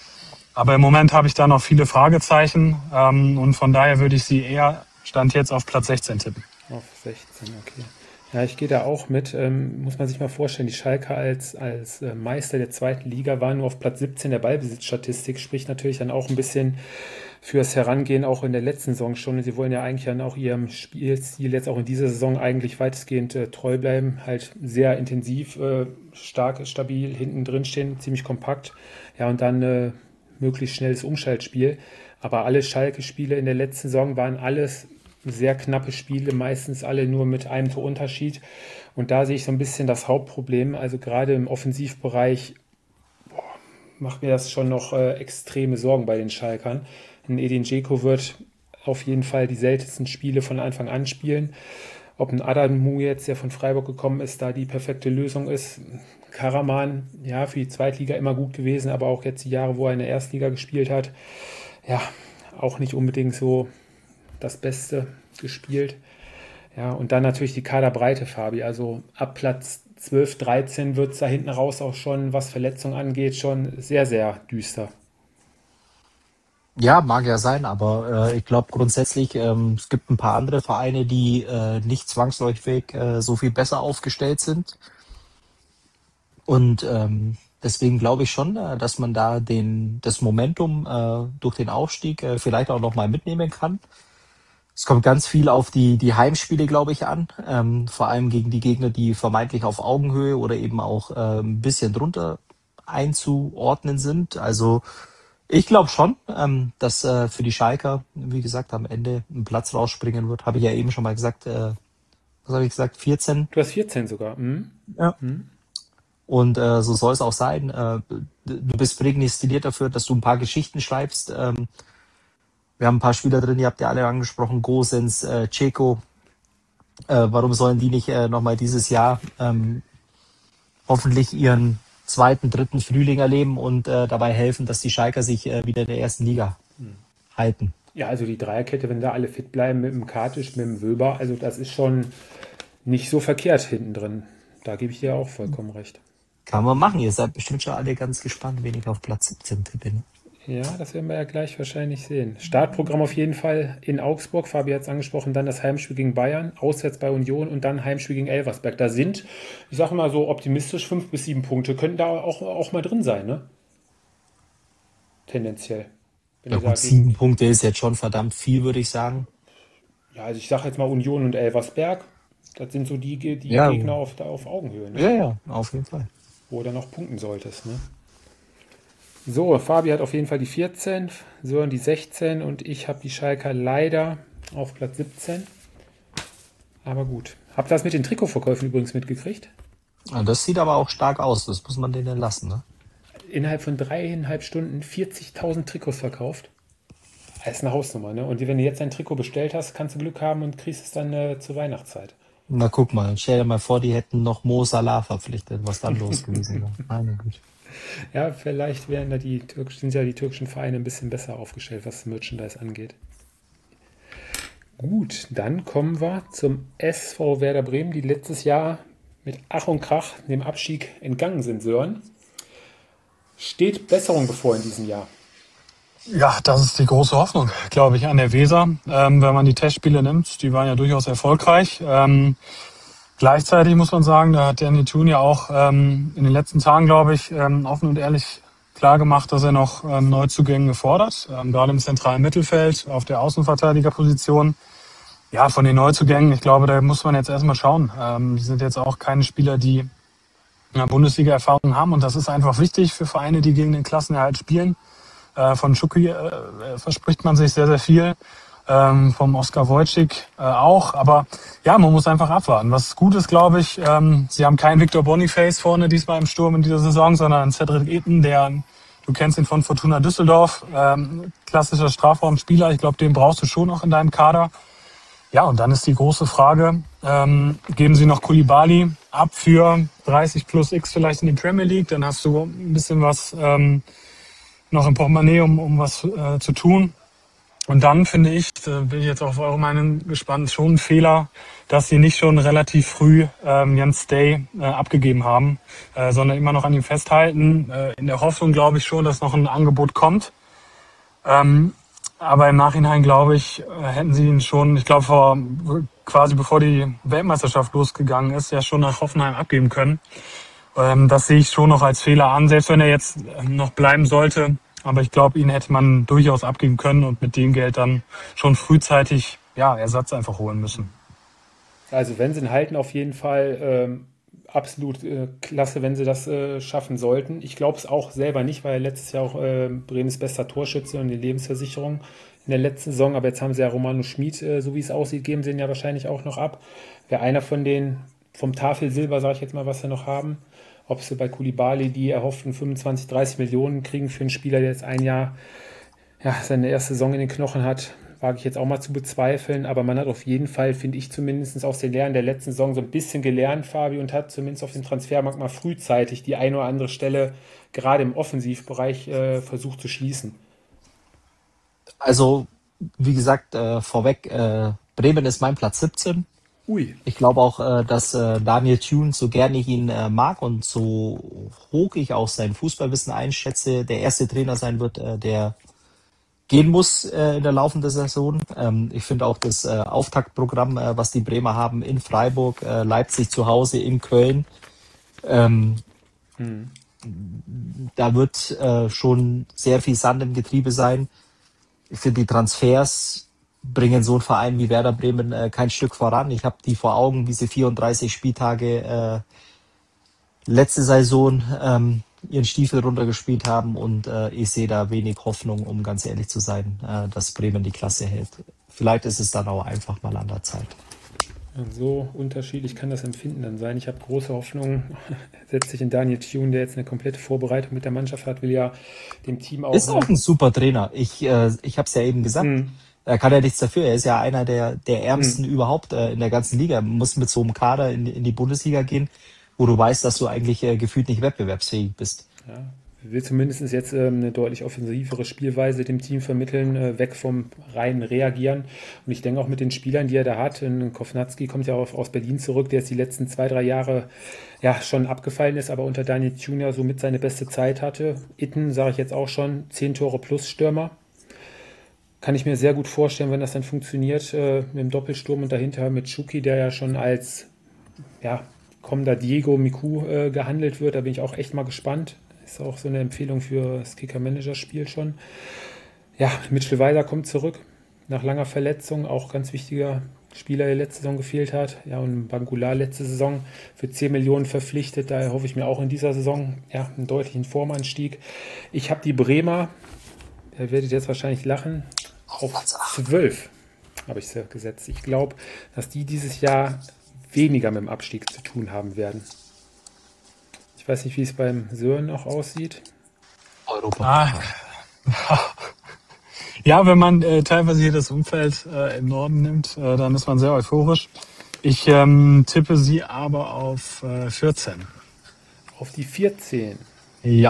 Aber im Moment habe ich da noch viele Fragezeichen ähm, und von daher würde ich sie eher, Stand jetzt, auf Platz sechzehn tippen. Auf sechzehn, okay. Ja, ich gehe da auch mit. Ähm, muss man sich mal vorstellen, die Schalke als, als äh, Meister der zweiten Liga waren nur auf Platz siebzehn der Ballbesitzstatistik, spricht natürlich dann auch ein bisschen fürs Herangehen, auch in der letzten Saison schon. Sie wollen ja eigentlich dann auch ihrem Spielstil jetzt auch in dieser Saison eigentlich weitestgehend äh, treu bleiben, halt sehr intensiv, äh, stark, stabil, hinten drin stehen, ziemlich kompakt. Ja, und dann äh, möglichst schnelles Umschaltspiel. Aber alle Schalke-Spiele in der letzten Saison waren alles sehr knappe Spiele, meistens alle nur mit einem Torunterschied. Und da sehe ich so ein bisschen das Hauptproblem. Also gerade im Offensivbereich boah, macht mir das schon noch äh, extreme Sorgen bei den Schalkern. Ein Edin Dzeko wird auf jeden Fall die seltensten Spiele von Anfang an spielen. Ob ein Adamu jetzt, der von Freiburg gekommen ist, da die perfekte Lösung ist. Karaman, ja, für die Zweitliga immer gut gewesen, aber auch jetzt die Jahre, wo er in der Erstliga gespielt hat, ja, auch nicht unbedingt so das Beste gespielt. Ja, und dann natürlich die Kaderbreite, Fabi. Also ab Platz zwölf, dreizehn wird es da hinten raus auch schon, was Verletzungen angeht, schon sehr, sehr düster. Ja, mag ja sein, aber äh, ich glaube grundsätzlich, ähm, es gibt ein paar andere Vereine, die äh, nicht zwangsläufig äh, so viel besser aufgestellt sind. Und ähm, deswegen glaube ich schon, äh, dass man da den das Momentum äh, durch den Aufstieg äh, vielleicht auch nochmal mitnehmen kann. Es kommt ganz viel auf die die Heimspiele, glaube ich, an. Ähm, vor allem gegen die Gegner, die vermeintlich auf Augenhöhe oder eben auch äh, ein bisschen drunter einzuordnen sind. Also ich glaube schon, ähm, dass äh, für die Schalker, wie gesagt, am Ende ein Platz rausspringen wird. Habe ich ja eben schon mal gesagt. Äh, was habe ich gesagt? vierzehn. Du hast vierzehn sogar. Mhm. Ja. Mhm. Und äh, so soll es auch sein. Äh, du bist prädestiniert dafür, dass du ein paar Geschichten schreibst. Ähm, wir haben ein paar Spieler drin, ihr habt ja alle angesprochen, Gosens, äh, Dzeko. Äh, warum sollen die nicht äh, nochmal dieses Jahr ähm, hoffentlich ihren zweiten, dritten Frühling erleben und äh, dabei helfen, dass die Schalker sich äh, wieder in der ersten Liga hm. halten? Ja, also die Dreierkette, wenn da alle fit bleiben mit dem Kartisch, mit dem Wöber, also das ist schon nicht so verkehrt hinten drin. Da gebe ich dir auch vollkommen recht. Kann man machen. Ihr seid bestimmt schon alle ganz gespannt, wen ich auf Platz siebzehn tippe. Ja, das werden wir ja gleich wahrscheinlich sehen. Startprogramm auf jeden Fall in Augsburg. Fabi hat es angesprochen, dann das Heimspiel gegen Bayern, auswärts bei Union und dann Heimspiel gegen Elversberg. Da sind, ich sage mal so optimistisch, fünf bis sieben Punkte. Könnten da auch, auch mal drin sein, ne? Tendenziell. Wenn ja, ihr gut, sagt, sieben Punkte ist jetzt schon verdammt viel, würde ich sagen. Ja, also ich sage jetzt mal Union und Elversberg. Das sind so die, die ja, Gegner auf, auf Augenhöhe. Ne? Ja, ja, auf jeden Fall. Wo du noch punkten solltest, ne? So, Fabi hat auf jeden Fall die vierzehn, Sören die sechzehn und ich habe die Schalker leider auf Platz siebzehn. Aber gut. Habt ihr das mit den Trikotverkäufen übrigens mitgekriegt? Ja, das sieht aber auch stark aus, das muss man denen lassen, ne? Innerhalb von dreieinhalb Stunden vierzigtausend Trikots verkauft. Das ist eine Hausnummer, ne? Und wenn du jetzt ein Trikot bestellt hast, kannst du Glück haben und kriegst es dann äh, zur Weihnachtszeit. Na guck mal, stell dir mal vor, die hätten noch Mo Salah verpflichtet, was dann los gewesen wäre. Meine Güte. Ja, vielleicht wären da die türkischen, sind ja die türkischen Vereine ein bisschen besser aufgestellt, was Merchandise angeht. Gut, dann kommen wir zum S V Werder Bremen, die letztes Jahr mit Ach und Krach dem Abstieg entgangen sind, Sören. Steht Besserung bevor in diesem Jahr? Ja, das ist die große Hoffnung, glaube ich, an der Weser. Ähm, wenn man die Testspiele nimmt, die waren ja durchaus erfolgreich. Ähm, gleichzeitig muss man sagen, da hat Danny Thune ja auch ähm, in den letzten Tagen, glaube ich, ähm, offen und ehrlich klar gemacht, dass er noch ähm, Neuzugänge fordert. Ähm, gerade im zentralen Mittelfeld, auf der Außenverteidigerposition. Ja, von den Neuzugängen, ich glaube, da muss man jetzt erstmal schauen. Ähm, die sind jetzt auch keine Spieler, die eine Bundesliga-Erfahrung haben. Und das ist einfach wichtig für Vereine, die gegen den Klassenerhalt spielen. Äh, von Schucki äh, verspricht man sich sehr, sehr viel. Ähm, vom Oskar Wojcik äh, auch. Aber ja, man muss einfach abwarten. Was gut ist, glaube ich, ähm, sie haben keinen Victor Boniface vorne diesmal im Sturm in dieser Saison, sondern einen Cedric Itten, der, du kennst ihn von Fortuna Düsseldorf, ähm, klassischer Strafraumspieler. Ich glaube, den brauchst du schon noch in deinem Kader. Ja, und dann ist die große Frage, ähm, geben sie noch Koulibaly ab für dreißig plus X vielleicht in die Premier League, dann hast du ein bisschen was ähm, noch im Portemonnaie, um, um was äh, zu tun. Und dann finde ich, da bin ich jetzt auf eure Meinung gespannt, schon ein Fehler, dass sie nicht schon relativ früh ähm, Jens Day äh, abgegeben haben, äh, sondern immer noch an ihm festhalten, äh, in der Hoffnung, glaube ich schon, dass noch ein Angebot kommt. Ähm, Aber im Nachhinein, glaube ich, hätten sie ihn schon, ich glaube, vor, quasi bevor die Weltmeisterschaft losgegangen ist, ja schon nach Hoffenheim abgeben können. Ähm, das sehe ich schon noch als Fehler an, selbst wenn er jetzt noch bleiben sollte. Aber ich glaube, ihn hätte man durchaus abgeben können und mit dem Geld dann schon frühzeitig, ja, Ersatz einfach holen müssen. Also wenn sie ihn halten, auf jeden Fall ähm, absolut äh, klasse, wenn sie das äh, schaffen sollten. Ich glaube es auch selber nicht, weil letztes Jahr auch äh, Bremens bester Torschütze und die Lebensversicherung in der letzten Saison. Aber jetzt haben sie ja Romano Schmid, äh, so wie es aussieht, geben sie ihn ja wahrscheinlich auch noch ab. Wäre einer von den, vom Tafelsilber, sage ich jetzt mal, was sie noch haben. Ob sie bei Koulibaly die erhofften fünfundzwanzig, dreißig Millionen kriegen für einen Spieler, der jetzt ein Jahr ja, seine erste Saison in den Knochen hat, wage ich jetzt auch mal zu bezweifeln, aber man hat auf jeden Fall, finde ich zumindest aus den Lehren der letzten Saison so ein bisschen gelernt, Fabi, und hat zumindest auf dem Transfermarkt mal frühzeitig die eine oder andere Stelle gerade im Offensivbereich äh, versucht zu schließen. Also, wie gesagt, äh, vorweg, äh, Bremen ist mein Platz siebzehn. Ui. Ich glaube auch, äh, dass äh, Daniel Thune, so gerne ich ihn äh, mag und so hoch ich auch sein Fußballwissen einschätze, der erste Trainer sein wird, äh, der gehen muss äh, in der laufenden Saison. Ähm, ich finde auch das äh, Auftaktprogramm, äh, was die Bremer haben in Freiburg, äh, Leipzig zu Hause, in Köln, ähm, hm. da wird äh, schon sehr viel Sand im Getriebe sein. Ich finde, die Transfers bringen so einen Verein wie Werder Bremen äh, kein Stück voran. Ich habe die vor Augen, wie sie vierunddreißig Spieltage äh, letzte Saison ähm, ihren Stiefel runtergespielt haben und äh, ich sehe da wenig Hoffnung, um ganz ehrlich zu sein, äh, dass Bremen die Klasse hält. Vielleicht ist es dann auch einfach mal an der Zeit. So unterschiedlich kann das Empfinden dann sein. Ich habe große Hoffnung, setzt sich in Daniel Thune, der jetzt eine komplette Vorbereitung mit der Mannschaft hat, will ja dem Team auch... Ist auch ein super Trainer. Ich, äh, ich habe es ja eben gesagt. Hm. Er kann ja nichts dafür. Er ist ja einer der, der ärmsten hm. überhaupt äh, in der ganzen Liga. Man muss mit so einem Kader in, in die Bundesliga gehen, wo du weißt, dass du eigentlich äh, gefühlt nicht wettbewerbsfähig bist. Ja, will zumindest jetzt ähm, eine deutlich offensivere Spielweise dem Team vermitteln, äh, weg vom reinen Reagieren. Und ich denke auch mit den Spielern, die er da hat, in Kovnatski kommt ja auch aus Berlin zurück, der jetzt die letzten zwei, drei Jahre ja schon abgefallen ist, aber unter Daniel Thune ja somit seine beste Zeit hatte. Itten, sage ich jetzt auch schon, zehn Tore plus Stürmer. Kann ich mir sehr gut vorstellen, wenn das dann funktioniert, äh, mit dem Doppelsturm und dahinter mit Schucki, der ja schon als ja, kommender Diego Miku äh, gehandelt wird. Da bin ich auch echt mal gespannt. Ist auch so eine Empfehlung für das Kicker-Manager-Spiel schon. Ja, Mitchell Weiser kommt zurück nach langer Verletzung. Auch ganz wichtiger Spieler, der letzte Saison gefehlt hat. Ja, und Bangula letzte Saison für zehn Millionen verpflichtet. Daher hoffe ich mir auch in dieser Saison ja, einen deutlichen Formanstieg. Ich habe die Bremer, ihr werdet jetzt wahrscheinlich lachen, auf zwölf habe ich es gesetzt. Ich glaube, dass die dieses Jahr weniger mit dem Abstieg zu tun haben werden. Ich weiß nicht, wie es beim Sören auch aussieht. Europa. Ah. Ja, wenn man äh, teilweise hier das Umfeld äh, im Norden nimmt, äh, dann ist man sehr euphorisch. Ich ähm, tippe sie aber auf äh, vierzehn. Auf die vierzehn? Ja.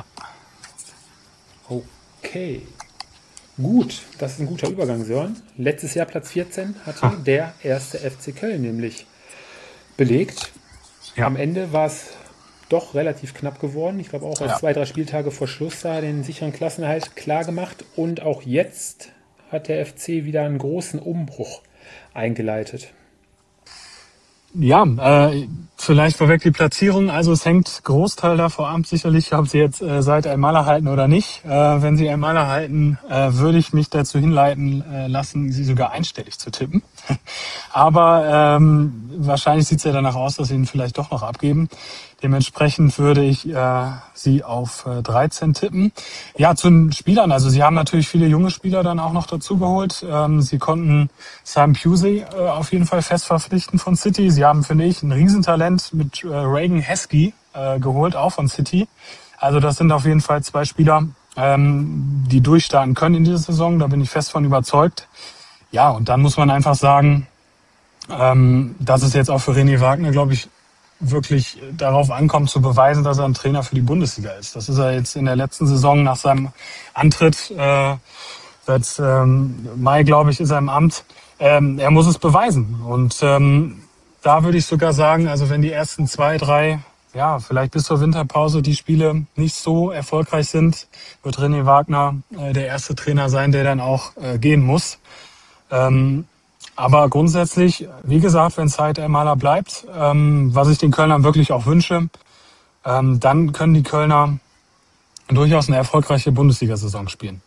Okay. Gut, das ist ein guter Übergang, Sören. Letztes Jahr Platz vierzehn hatte Ha. der erste F C Köln nämlich belegt. Ja. Am Ende war es doch relativ knapp geworden. Ich glaube auch als Ja. zwei, drei Spieltage vor Schluss da den sicheren Klassenerhalt klar gemacht. Und auch jetzt hat der F C wieder einen großen Umbruch eingeleitet. Ja, äh, vielleicht vorweg die Platzierung. Also es hängt Großteil davor ab, sicherlich, ob sie jetzt äh, seit Elmalah halten oder nicht. Äh, wenn sie Elmalah halten, äh, würde ich mich dazu hinleiten äh, lassen, sie sogar einstellig zu tippen. Aber ähm, wahrscheinlich sieht es ja danach aus, dass sie ihn vielleicht doch noch abgeben. Dementsprechend würde ich äh, sie auf äh, dreizehn tippen. Ja, zu den Spielern. Also sie haben natürlich viele junge Spieler dann auch noch dazu geholt. Ähm, sie konnten Sam Pusey äh, auf jeden Fall fest verpflichten von City. Sie haben, finde ich, ein Riesentalent mit äh, Reagan Heskey äh, geholt, auch von City. Also das sind auf jeden Fall zwei Spieler, ähm, die durchstarten können in dieser Saison. Da bin ich fest von überzeugt. Ja, und dann muss man einfach sagen, ähm, dass es jetzt auch für René Wagner, glaube ich, wirklich darauf ankommt, zu beweisen, dass er ein Trainer für die Bundesliga ist. Das ist er jetzt in der letzten Saison nach seinem Antritt, äh, seit ähm, Mai, glaube ich, ist er im Amt. Ähm, er muss es beweisen. Und ähm, da würde ich sogar sagen, also wenn die ersten zwei, drei, ja, vielleicht bis zur Winterpause die Spiele nicht so erfolgreich sind, wird René Wagner äh, der erste Trainer sein, der dann auch äh, gehen muss. Ähm, Aber grundsätzlich, wie gesagt, wenn Said Elmalah bleibt, ähm, was ich den Kölnern wirklich auch wünsche, ähm, dann können die Kölner durchaus eine erfolgreiche Bundesliga-Saison spielen.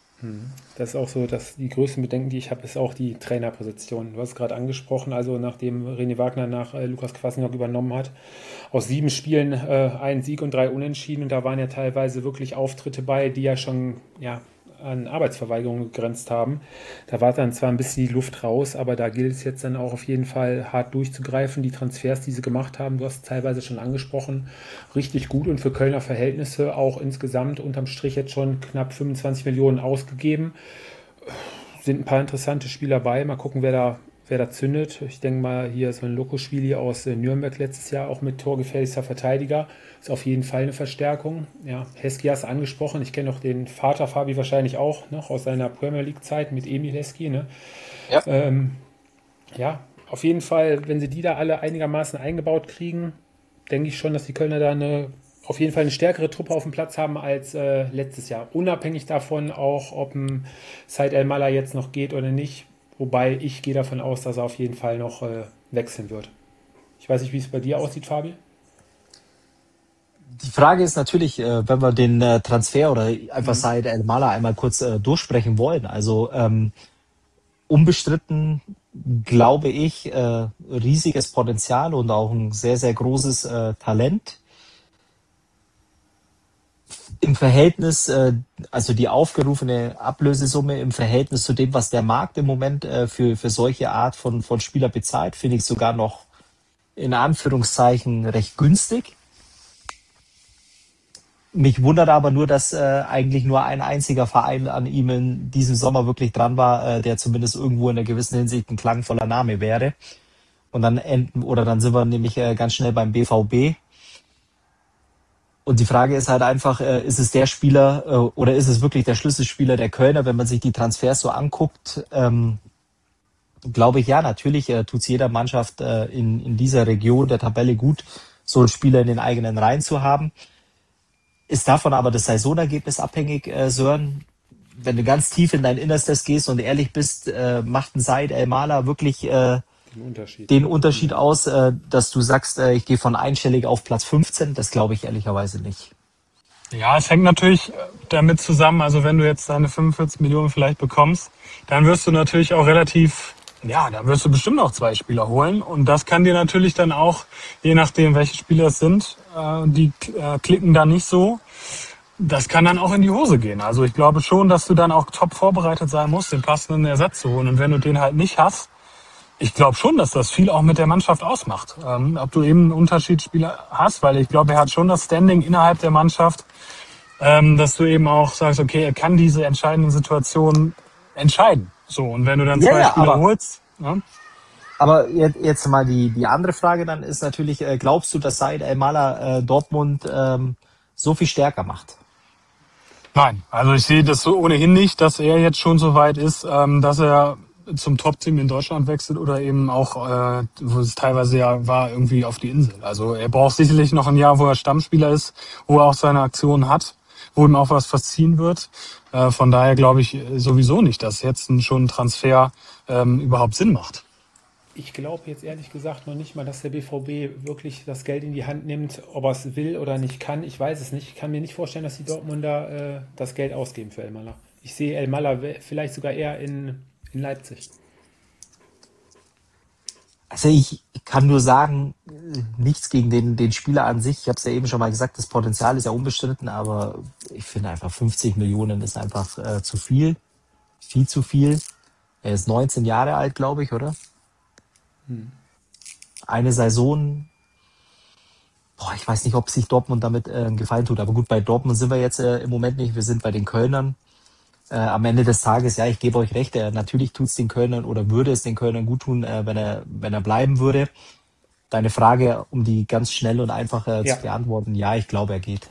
Das ist auch so, dass die größten Bedenken, die ich habe, ist auch die Trainerposition. Du hast es gerade angesprochen, also nachdem René Wagner nach äh, Lukas Kwasniok übernommen hat, aus sieben Spielen äh, ein Sieg und drei Unentschieden. Und da waren ja teilweise wirklich Auftritte bei, die ja schon ja, an Arbeitsverweigerung gegrenzt haben. Da war dann zwar ein bisschen die Luft raus, aber da gilt es jetzt dann auch auf jeden Fall hart durchzugreifen. Die Transfers, die sie gemacht haben, du hast es teilweise schon angesprochen, richtig gut und für Kölner Verhältnisse auch insgesamt unterm Strich jetzt schon knapp fünfundzwanzig Millionen ausgegeben. Sind ein paar interessante Spieler bei. Mal gucken, wer da, wer da zündet. Ich denke mal, hier so ein Lokoschwili aus äh, Nürnberg letztes Jahr, auch mit torgefährlichster Verteidiger. Ist auf jeden Fall eine Verstärkung. Ja, Heskey hast du angesprochen. Ich kenne auch den Vater Fabi wahrscheinlich auch noch aus seiner Premier League-Zeit mit Emil Heskey. Ne? Ja. Ähm, ja, auf jeden Fall, wenn sie die da alle einigermaßen eingebaut kriegen, denke ich schon, dass die Kölner da eine, auf jeden Fall eine stärkere Truppe auf dem Platz haben als äh, letztes Jahr. Unabhängig davon auch, ob ein Said Elmalah jetzt noch geht oder nicht. Wobei ich gehe davon aus, dass er auf jeden Fall noch äh, wechseln wird. Ich weiß nicht, wie es bei dir aussieht, Fabi. Die Frage ist natürlich, äh, wenn wir den äh, Transfer oder einfach Mhm. Said Elmalah einmal kurz äh, durchsprechen wollen. Also ähm, unbestritten, glaube ich, äh, riesiges Potenzial und auch ein sehr, sehr großes äh, Talent. Im Verhältnis, äh, also die aufgerufene Ablösesumme im Verhältnis zu dem, was der Markt im Moment äh, für, für solche Art von, von Spieler bezahlt, finde ich sogar noch in Anführungszeichen recht günstig. Mich wundert aber nur, dass äh, eigentlich nur ein einziger Verein an ihm in diesem Sommer wirklich dran war, äh, der zumindest irgendwo in einer gewissen Hinsicht ein klangvoller Name wäre. Und dann enden, oder dann sind wir nämlich äh, ganz schnell beim B V B. Und die Frage ist halt einfach, äh, ist es der Spieler äh, oder ist es wirklich der Schlüsselspieler der Kölner, wenn man sich die Transfers so anguckt? Ähm, glaube ich, ja, natürlich äh, tut es jeder Mannschaft äh, in, in dieser Region der Tabelle gut, so einen Spieler in den eigenen Reihen zu haben. Ist davon aber das Saisonergebnis abhängig, äh, Sören? Wenn du ganz tief in dein Innerstes gehst und ehrlich bist, äh, macht ein Said Elmalah wirklich äh, Den Unterschied. den Unterschied aus, äh, dass du sagst, äh, ich gehe von einstellig auf Platz fünfzehn? Das glaube ich ehrlicherweise nicht. Ja, es hängt natürlich damit zusammen, also wenn du jetzt deine fünfundvierzig Millionen vielleicht bekommst, dann wirst du natürlich auch relativ, ja, da wirst du bestimmt auch zwei Spieler holen und das kann dir natürlich dann auch, je nachdem welche Spieler es sind, äh, die äh, klicken da nicht so, das kann dann auch in die Hose gehen. Also ich glaube schon, dass du dann auch top vorbereitet sein musst, den passenden Ersatz zu holen und wenn du den halt nicht hast, ich glaube schon, dass das viel auch mit der Mannschaft ausmacht. Ähm, ob du eben einen Unterschiedsspieler hast, weil ich glaube, er hat schon das Standing innerhalb der Mannschaft, ähm, dass du eben auch sagst, okay, er kann diese entscheidenden Situationen entscheiden. So, und wenn du dann Ja, zwei ja, Spieler aber- holst, ne? Aber jetzt, jetzt mal die, die andere Frage dann ist natürlich, äh, glaubst du, dass Said El-Mala äh, Dortmund ähm, so viel stärker macht? Nein, also ich sehe das so ohnehin nicht, dass er jetzt schon so weit ist, ähm, dass er zum Top-Team in Deutschland wechselt oder eben auch, äh, wo es teilweise ja war, irgendwie auf die Insel. Also er braucht sicherlich noch ein Jahr, wo er Stammspieler ist, wo er auch seine Aktionen hat, wo ihm auch was verziehen wird. Äh, von daher glaube ich sowieso nicht, dass jetzt schon ein Transfer ähm, überhaupt Sinn macht. Ich glaube jetzt ehrlich gesagt noch nicht mal, dass der B V B wirklich das Geld in die Hand nimmt, ob er es will oder nicht kann. Ich weiß es nicht. Ich kann mir nicht vorstellen, dass die Dortmunder äh, das Geld ausgeben für El-Mala. Ich sehe El-Mala vielleicht sogar eher in, in Leipzig. Also ich kann nur sagen, nichts gegen den, den Spieler an sich. Ich habe es ja eben schon mal gesagt, das Potenzial ist ja unbestritten, aber ich finde einfach fünfzig Millionen ist einfach äh, zu viel. Viel zu viel. Er ist neunzehn Jahre alt, glaube ich, oder? Hm. Eine Saison, boah, ich weiß nicht, ob sich Dortmund damit äh, einen Gefallen tut. Aber gut, bei Dortmund sind wir jetzt äh, im Moment nicht. Wir sind bei den Kölnern. Äh, am Ende des Tages, ja, ich gebe euch recht, äh, natürlich tut es den Kölnern oder würde es den Kölnern gut tun, äh, wenn er wenn er bleiben würde. Deine Frage, um die ganz schnell und einfach äh, Ja. zu beantworten, ja, ich glaube, er geht.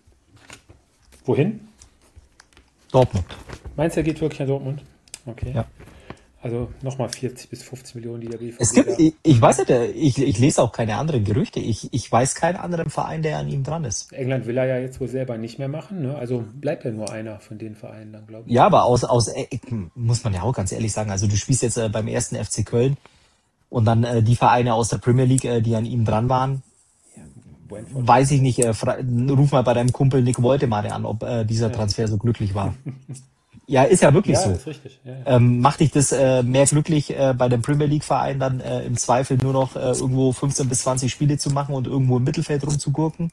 Wohin? Dortmund. Meinst du, er geht wirklich nach Dortmund? Okay. Ja. Also nochmal vierzig bis fünfzig Millionen, die der B V B Es gibt, da- ich, ich weiß nicht, äh, ich, ich lese auch keine anderen Gerüchte. Ich, ich weiß keinen anderen Verein, der an ihm dran ist. England will er ja jetzt wohl selber nicht mehr machen. Ne? Also bleibt ja nur einer von den Vereinen dann, glaube ich. Ja, aber aus, aus äh, muss man ja auch ganz ehrlich sagen, also du spielst jetzt äh, beim ersten F C Köln und dann äh, die Vereine aus der Premier League, äh, die an ihm dran waren, Brentford. weiß ich nicht, äh, fra- ruf mal bei deinem Kumpel Nick Woltemade an, ob äh, dieser Transfer so glücklich war. Ja, ist ja wirklich Ja, so. ist richtig. Ja, ja. Ähm, macht dich das äh, mehr glücklich, äh, bei dem Premier League Verein dann äh, im Zweifel nur noch äh, irgendwo fünfzehn bis zwanzig Spiele zu machen und irgendwo im Mittelfeld rumzugurken?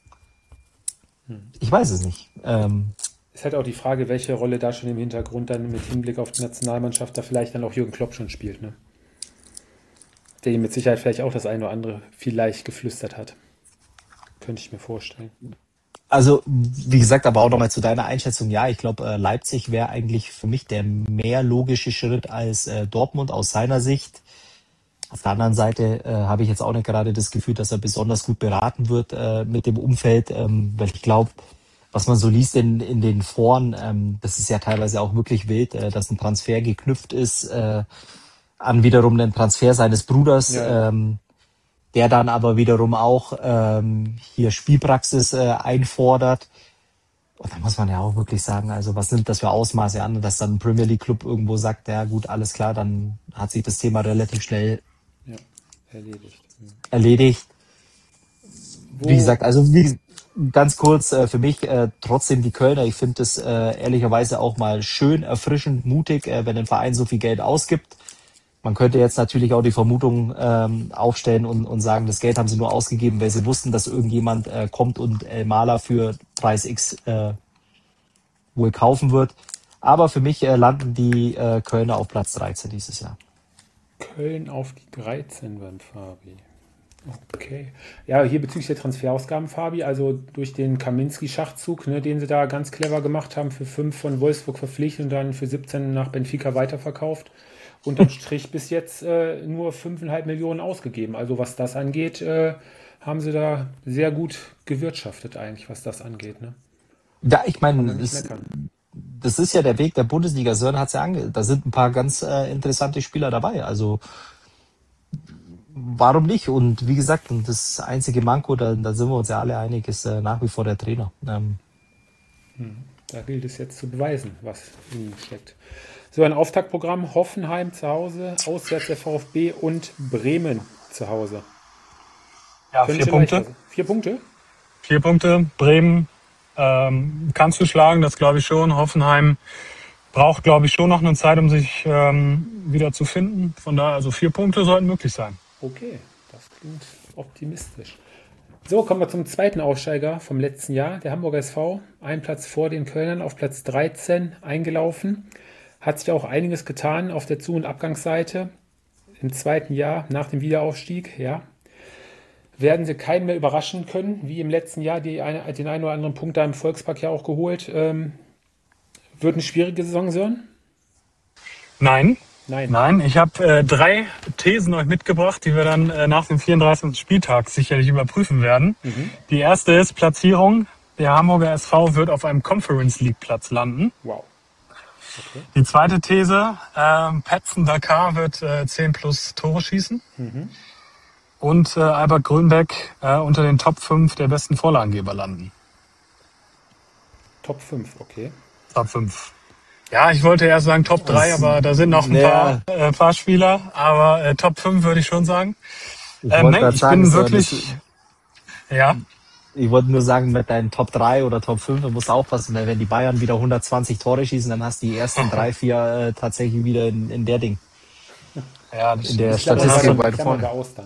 Ich weiß es nicht. Ähm, Ist halt auch die Frage, welche Rolle da schon im Hintergrund dann mit Hinblick auf die Nationalmannschaft da vielleicht dann auch Jürgen Klopp schon spielt. Ne? Der ihm mit Sicherheit vielleicht auch das eine oder andere vielleicht geflüstert hat. Könnte ich mir vorstellen. Also, wie gesagt, aber auch nochmal zu deiner Einschätzung. Ja, ich glaube, äh, Leipzig wäre eigentlich für mich der mehr logische Schritt als äh, Dortmund aus seiner Sicht. Auf der anderen Seite äh, habe ich jetzt auch nicht gerade das Gefühl, dass er besonders gut beraten wird äh, mit dem Umfeld, ähm, weil ich glaube, was man so liest in, in den Foren, ähm, das ist ja teilweise auch wirklich wild, äh, dass ein Transfer geknüpft ist äh, an wiederum den Transfer seines Bruders. Ja. Ähm, der dann aber wiederum auch ähm, hier Spielpraxis äh, einfordert. Und da muss man ja auch wirklich sagen, also was nimmt das für Ausmaße an, dass dann ein Premier League Club irgendwo sagt, ja gut, alles klar, dann hat sich das Thema relativ schnell Ja, erledigt. erledigt. Wo, Wie gesagt, also wie, ganz kurz äh, für mich äh, trotzdem die Kölner. Ich finde es äh, ehrlicherweise auch mal schön, erfrischend, mutig, äh, wenn ein Verein so viel Geld ausgibt. Man könnte jetzt natürlich auch die Vermutung ähm, aufstellen und, und sagen, das Geld haben sie nur ausgegeben, weil sie wussten, dass irgendjemand äh, kommt und El-Mala für Preis X äh, wohl kaufen wird. Aber für mich äh, landen die äh, Kölner auf Platz dreizehn dieses Jahr. Köln auf die dreizehn beim Fabi. Okay. Ja, hier bezüglich der Transferausgaben, Fabi, also durch den Kaminski-Schachzug, ne, den sie da ganz clever gemacht haben, für fünf von Wolfsburg verpflichtet und dann für siebzehn nach Benfica weiterverkauft. Unterm Strich bis jetzt äh, nur fünf Komma fünf Millionen ausgegeben. Also was das angeht, äh, haben sie da sehr gut gewirtschaftet eigentlich, was das angeht. Ne? Ja, ich Kann meine, man nicht das, meckern. das ist ja der Weg der Bundesliga. Sören hat's ja ange, da sind ein paar ganz äh, interessante Spieler dabei. Also warum nicht? Und wie gesagt, und das einzige Manko, da, da sind wir uns ja alle einig, ist äh, nach wie vor der Trainer. Ähm, Da gilt es jetzt zu beweisen, was in ihm steckt. So, ein Auftaktprogramm: Hoffenheim zu Hause, auswärts der VfB und Bremen zu Hause. Ja, Könnte vier leichter Punkte. sein. Vier Punkte? Vier Punkte. Bremen ähm, kannst du schlagen, das glaube ich schon. Hoffenheim braucht, glaube ich, schon noch eine Zeit, um sich ähm, wieder zu finden. Von daher, also vier Punkte sollten möglich sein. Okay, das klingt optimistisch. So, kommen wir zum zweiten Aussteiger vom letzten Jahr. Der Hamburger S V, einen Platz vor den Kölnern, auf Platz dreizehn eingelaufen. Hat sich auch einiges getan auf der Zu- und Abgangsseite. Im zweiten Jahr nach dem Wiederaufstieg, ja. Werden sie keinen mehr überraschen können, wie im letzten Jahr die eine, den einen oder anderen Punkt da im Volkspark ja auch geholt. Ähm, wird eine schwierige Saison, Sören? Nein, Nein. Nein, ich habe äh, drei Thesen euch mitgebracht, die wir dann äh, nach dem vierunddreißigsten Spieltag sicherlich überprüfen werden. Mhm. Die erste ist Platzierung. Der Hamburger S V wird auf einem Conference League Platz landen. Wow. Okay. Die zweite These, äh, Patson Dakar wird äh, zehn plus Tore schießen. Mhm. Und äh, Albert Grünbeck äh, unter den Top fünf der besten Vorlagengeber landen. Top fünf, okay. Top fünf. Ja, ich wollte erst sagen Top drei, aber da sind noch ein ja. paar, äh, paar Spieler. Aber äh, Top fünf würde ich schon sagen. Ich, ähm, nee, ich sagen, bin wirklich... Das, ja. Ich wollte nur sagen, mit deinen Top drei oder Top fünf, du musst aufpassen, weil wenn die Bayern wieder hundertzwanzig Tore schießen, dann hast du die ersten drei, vier äh, tatsächlich wieder in, in der Ding. Ja, das in der Statistik weit vorne.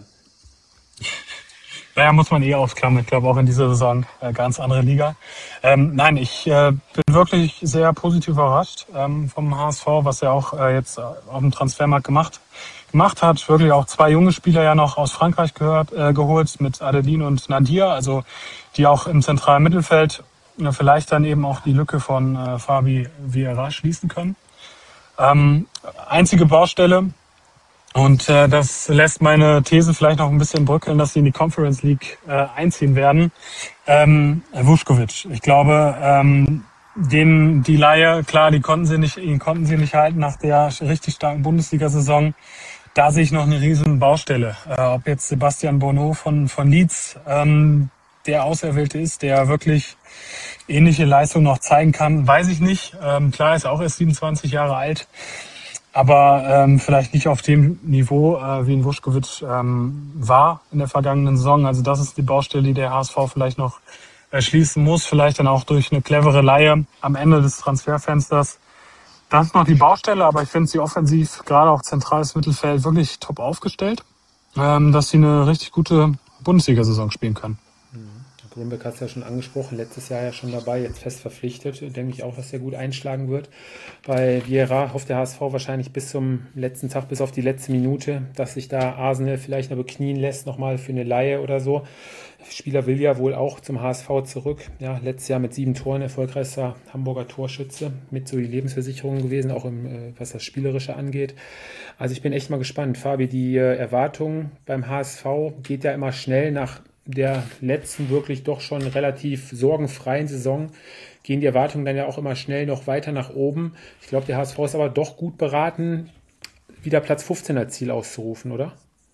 Naja, muss man eh ausklammern. Ich glaube auch in dieser Saison äh, ganz andere Liga. Ähm, nein, ich äh, bin wirklich sehr positiv überrascht ähm, vom H S V, was er auch äh, jetzt auf dem Transfermarkt gemacht gemacht hat. Wirklich auch zwei junge Spieler ja noch aus Frankreich gehört, äh, geholt mit Adeline und Nadir, also die auch im zentralen Mittelfeld äh, vielleicht dann eben auch die Lücke von äh, Fabi Vieira schließen können. Ähm, einzige Baustelle, und äh, das lässt meine These vielleicht noch ein bisschen bröckeln, dass sie in die Conference League äh, einziehen werden. Ähm, Vuskovic. Ich glaube, ähm, den die Leihe, klar, die konnten sie nicht, ihn konnten sie nicht halten nach der richtig starken Bundesliga-Saison. Da sehe ich noch eine riesen Baustelle. Äh, ob jetzt Sebastian Bonneau von von Leeds ähm, der Auserwählte ist, der wirklich ähnliche Leistungen noch zeigen kann, weiß ich nicht. Ähm, klar, ist auch erst siebenundzwanzig Jahre alt. Aber ähm, vielleicht nicht auf dem Niveau, äh, wie ein Vuskovic ähm, war in der vergangenen Saison. Also das ist die Baustelle, die der H S V vielleicht noch erschließen muss. Vielleicht dann auch durch eine clevere Leihe am Ende des Transferfensters. Das ist noch die Baustelle, aber ich finde sie offensiv, gerade auch zentrales Mittelfeld, wirklich top aufgestellt, ähm, dass sie eine richtig gute Bundesliga-Saison spielen können. Grünbeck hat es ja schon angesprochen, letztes Jahr ja schon dabei, jetzt fest verpflichtet, denke ich auch, dass er gut einschlagen wird. Bei Vieira hofft der H S V wahrscheinlich bis zum letzten Tag, bis auf die letzte Minute, dass sich da Arsenal vielleicht noch beknien lässt, nochmal für eine Leihe oder so. Der Spieler will ja wohl auch zum H S V zurück. Ja, letztes Jahr mit sieben Toren erfolgreichster Hamburger Torschütze, mit so die Lebensversicherung gewesen, auch im, was das Spielerische angeht. Also ich bin echt mal gespannt. Fabi, die Erwartung beim H S V geht ja immer schnell nach der letzten wirklich doch schon relativ sorgenfreien Saison gehen die Erwartungen dann ja auch immer schnell noch weiter nach oben. Ich glaube, der H S V ist aber doch gut beraten, wieder Platz fünfzehn als Ziel auszurufen, oder?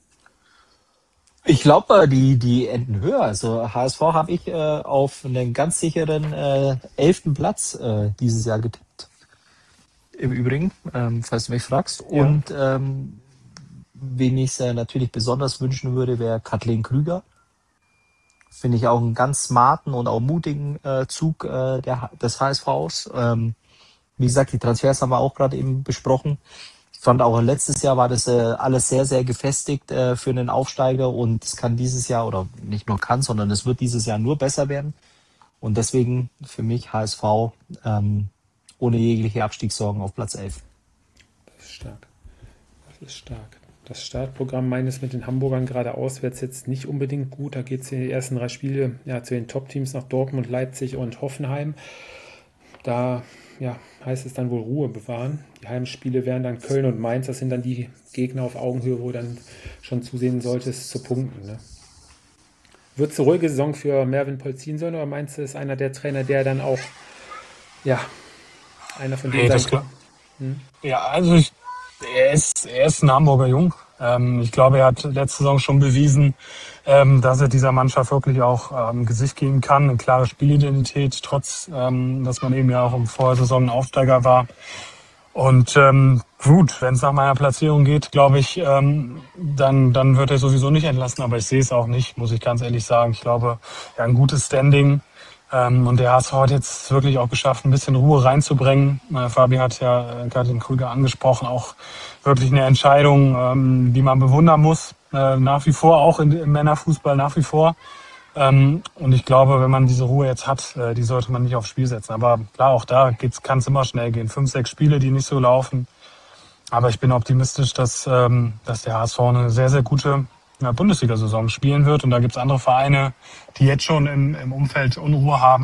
Ich glaube, die, die enden höher. Also H S V habe ich äh, auf einen ganz sicheren äh, elften Platz äh, dieses Jahr getippt. Im Übrigen, ähm, falls du mich fragst. Ja. Und ähm, wen ich äh, natürlich besonders wünschen würde, wäre Kathleen Krüger. Finde ich auch einen ganz smarten und auch mutigen äh, Zug äh, der, des H S Vs. Ähm, wie gesagt, die Transfers haben wir auch gerade eben besprochen. Ich fand auch letztes Jahr war das äh, alles sehr, sehr gefestigt äh, für einen Aufsteiger und es kann dieses Jahr, oder nicht nur kann, sondern es wird dieses Jahr nur besser werden. Und deswegen für mich H S V ähm, ohne jegliche Abstiegssorgen auf Platz elf. Das ist stark. Das ist stark. Das Startprogramm meines mit den Hamburgern gerade auswärts jetzt nicht unbedingt gut. Da geht es in die ersten drei Spiele ja, zu den Top-Teams nach Dortmund, Leipzig und Hoffenheim. Da ja, heißt es dann wohl Ruhe bewahren. Die Heimspiele wären dann Köln und Mainz. Das sind dann die Gegner auf Augenhöhe, wo dann schon zusehen solltest zu punkten. Ne? Wird es eine ruhige Saison für Mervin Polzinson oder meinst du, ist einer der Trainer, der dann auch ja, einer von denen nee, sein kann? Hm? Ja, also ich Er ist, er ist ein Hamburger Jung. Ähm, ich glaube, er hat letzte Saison schon bewiesen, ähm, dass er dieser Mannschaft wirklich auch ähm, Gesicht geben kann. Eine klare Spielidentität, trotz, ähm, dass man eben ja auch im Vorsaison ein Aufsteiger war. Und ähm, gut, wenn es nach meiner Platzierung geht, glaube ich, ähm, dann, dann wird er sowieso nicht entlassen. Aber ich sehe es auch nicht, muss ich ganz ehrlich sagen. Ich glaube, er hat ein gutes Standing. Ähm, und der H S V hat jetzt wirklich auch geschafft, ein bisschen Ruhe reinzubringen. Äh, Fabi hat ja äh, gerade den Krüger angesprochen, auch wirklich eine Entscheidung, ähm, die man bewundern muss. Äh, nach wie vor, auch in, im Männerfußball nach wie vor. Ähm, und ich glaube, wenn man diese Ruhe jetzt hat, äh, die sollte man nicht aufs Spiel setzen. Aber klar, auch da kann es immer schnell gehen. Fünf, sechs Spiele, die nicht so laufen. Aber ich bin optimistisch, dass, ähm, dass der H S V eine sehr, sehr gute ja, Bundesliga-Saison spielen wird. Und da gibt es andere Vereine, die jetzt schon im, im Umfeld Unruhe haben.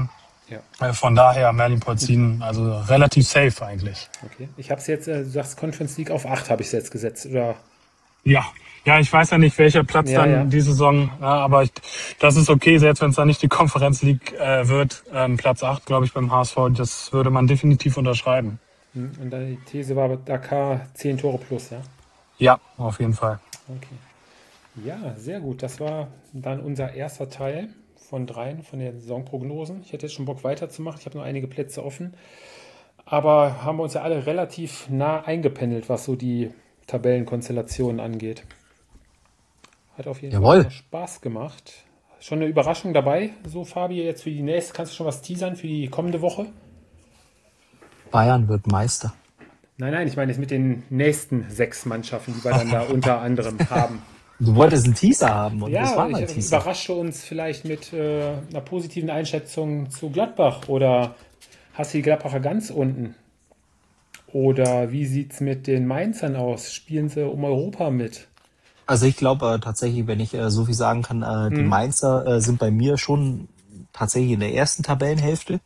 Ja. Von daher Merlin-Polzin, also relativ safe eigentlich. Okay. Ich habe es jetzt, du sagst Conference League auf acht habe ich es jetzt gesetzt, oder? Ja, ja, ich weiß ja nicht, welcher Platz ja, dann ja. die Saison, ja, aber ich, das ist okay, selbst wenn es dann nicht die Conference League äh, wird. Ähm, Platz acht, glaube ich, beim H S V, das würde man definitiv unterschreiben. Und dann die These war Dakar zehn Tore plus, ja? Ja, auf jeden Fall. Okay. Ja, sehr gut. Das war dann unser erster Teil von dreien, von den Saisonprognosen. Ich hätte jetzt schon Bock weiterzumachen. Ich habe noch einige Plätze offen. Aber haben wir uns ja alle relativ nah eingependelt, was so die Tabellenkonstellationen angeht. Hat auf jeden Jawohl. Fall Spaß gemacht. Schon eine Überraschung dabei, so Fabi, jetzt für die nächste. Kannst du schon was teasern für die kommende Woche? Bayern wird Meister. Nein, nein, ich meine jetzt mit den nächsten sechs Mannschaften, die wir dann da unter anderem haben. Du wolltest einen Teaser haben und ja, das war ein ich Teaser. Überrasche uns vielleicht mit äh, einer positiven Einschätzung zu Gladbach, oder hast du die Gladbacher ganz unten? Oder wie sieht es mit den Mainzern aus? Spielen sie um Europa mit? Also ich glaube äh, tatsächlich, wenn ich äh, so viel sagen kann, äh, die Mhm. Mainzer äh, sind bei mir schon tatsächlich in der ersten Tabellenhälfte,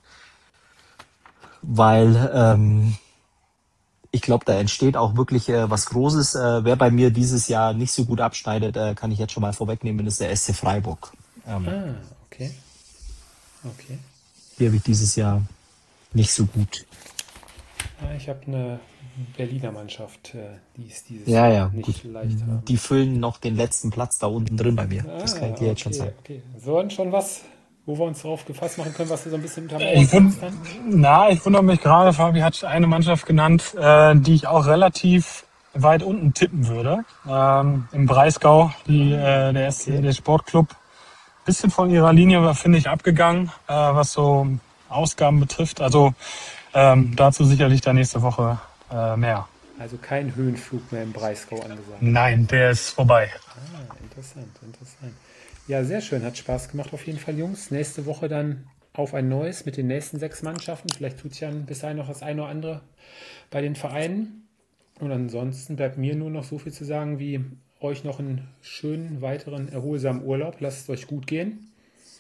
weil ähm, ich glaube, da entsteht auch wirklich äh, was Großes. Äh, wer bei mir dieses Jahr nicht so gut abschneidet, äh, kann ich jetzt schon mal vorwegnehmen, ist der S C Freiburg. Ähm, Ah, okay. Okay. Hier habe ich dieses Jahr nicht so gut. Ja, ich habe eine Berliner Mannschaft, äh, die ist dieses Ja, Jahr ja, nicht gut. leicht haben. Die füllen noch den letzten Platz da unten drin bei mir. Das kann ich dir Ah, jetzt schon okay, sagen. okay. So, schon was, wo wir uns drauf gefasst machen können, was wir so ein bisschen unterm Ich Auge wund, dann? na, ich wundere mich gerade, Fabi hat eine Mannschaft genannt, äh, die ich auch relativ weit unten tippen würde. Ähm, Im Breisgau, die, äh, der, S- der Sportclub. Bisschen von ihrer Linie, finde ich, abgegangen, äh, was so Ausgaben betrifft. Also ähm, dazu sicherlich dann nächste Woche äh, mehr. Also kein Höhenflug mehr im Breisgau angesagt. Nein, der ist vorbei. Ah, interessant, interessant. Ja, sehr schön, hat Spaß gemacht auf jeden Fall, Jungs. Nächste Woche dann auf ein neues mit den nächsten sechs Mannschaften. Vielleicht tut es ja bis dahin noch das eine oder andere bei den Vereinen. Und ansonsten bleibt mir nur noch so viel zu sagen, wie euch noch einen schönen, weiteren, erholsamen Urlaub. Lasst es euch gut gehen.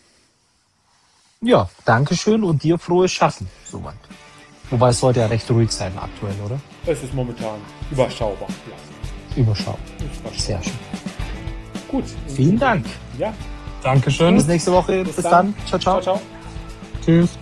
Ja, Dankeschön und dir frohes Schaffen. Soweit. Wobei es sollte ja recht ruhig sein aktuell, oder? Es ist momentan überschaubar. Ja, Überschaubar. überschaubar. Sehr schön. Gut. Vielen Dank. Ja, Dankeschön. Bis nächste Woche. Bis, Bis dann. dann. Ciao, ciao. ciao, ciao. Tschüss.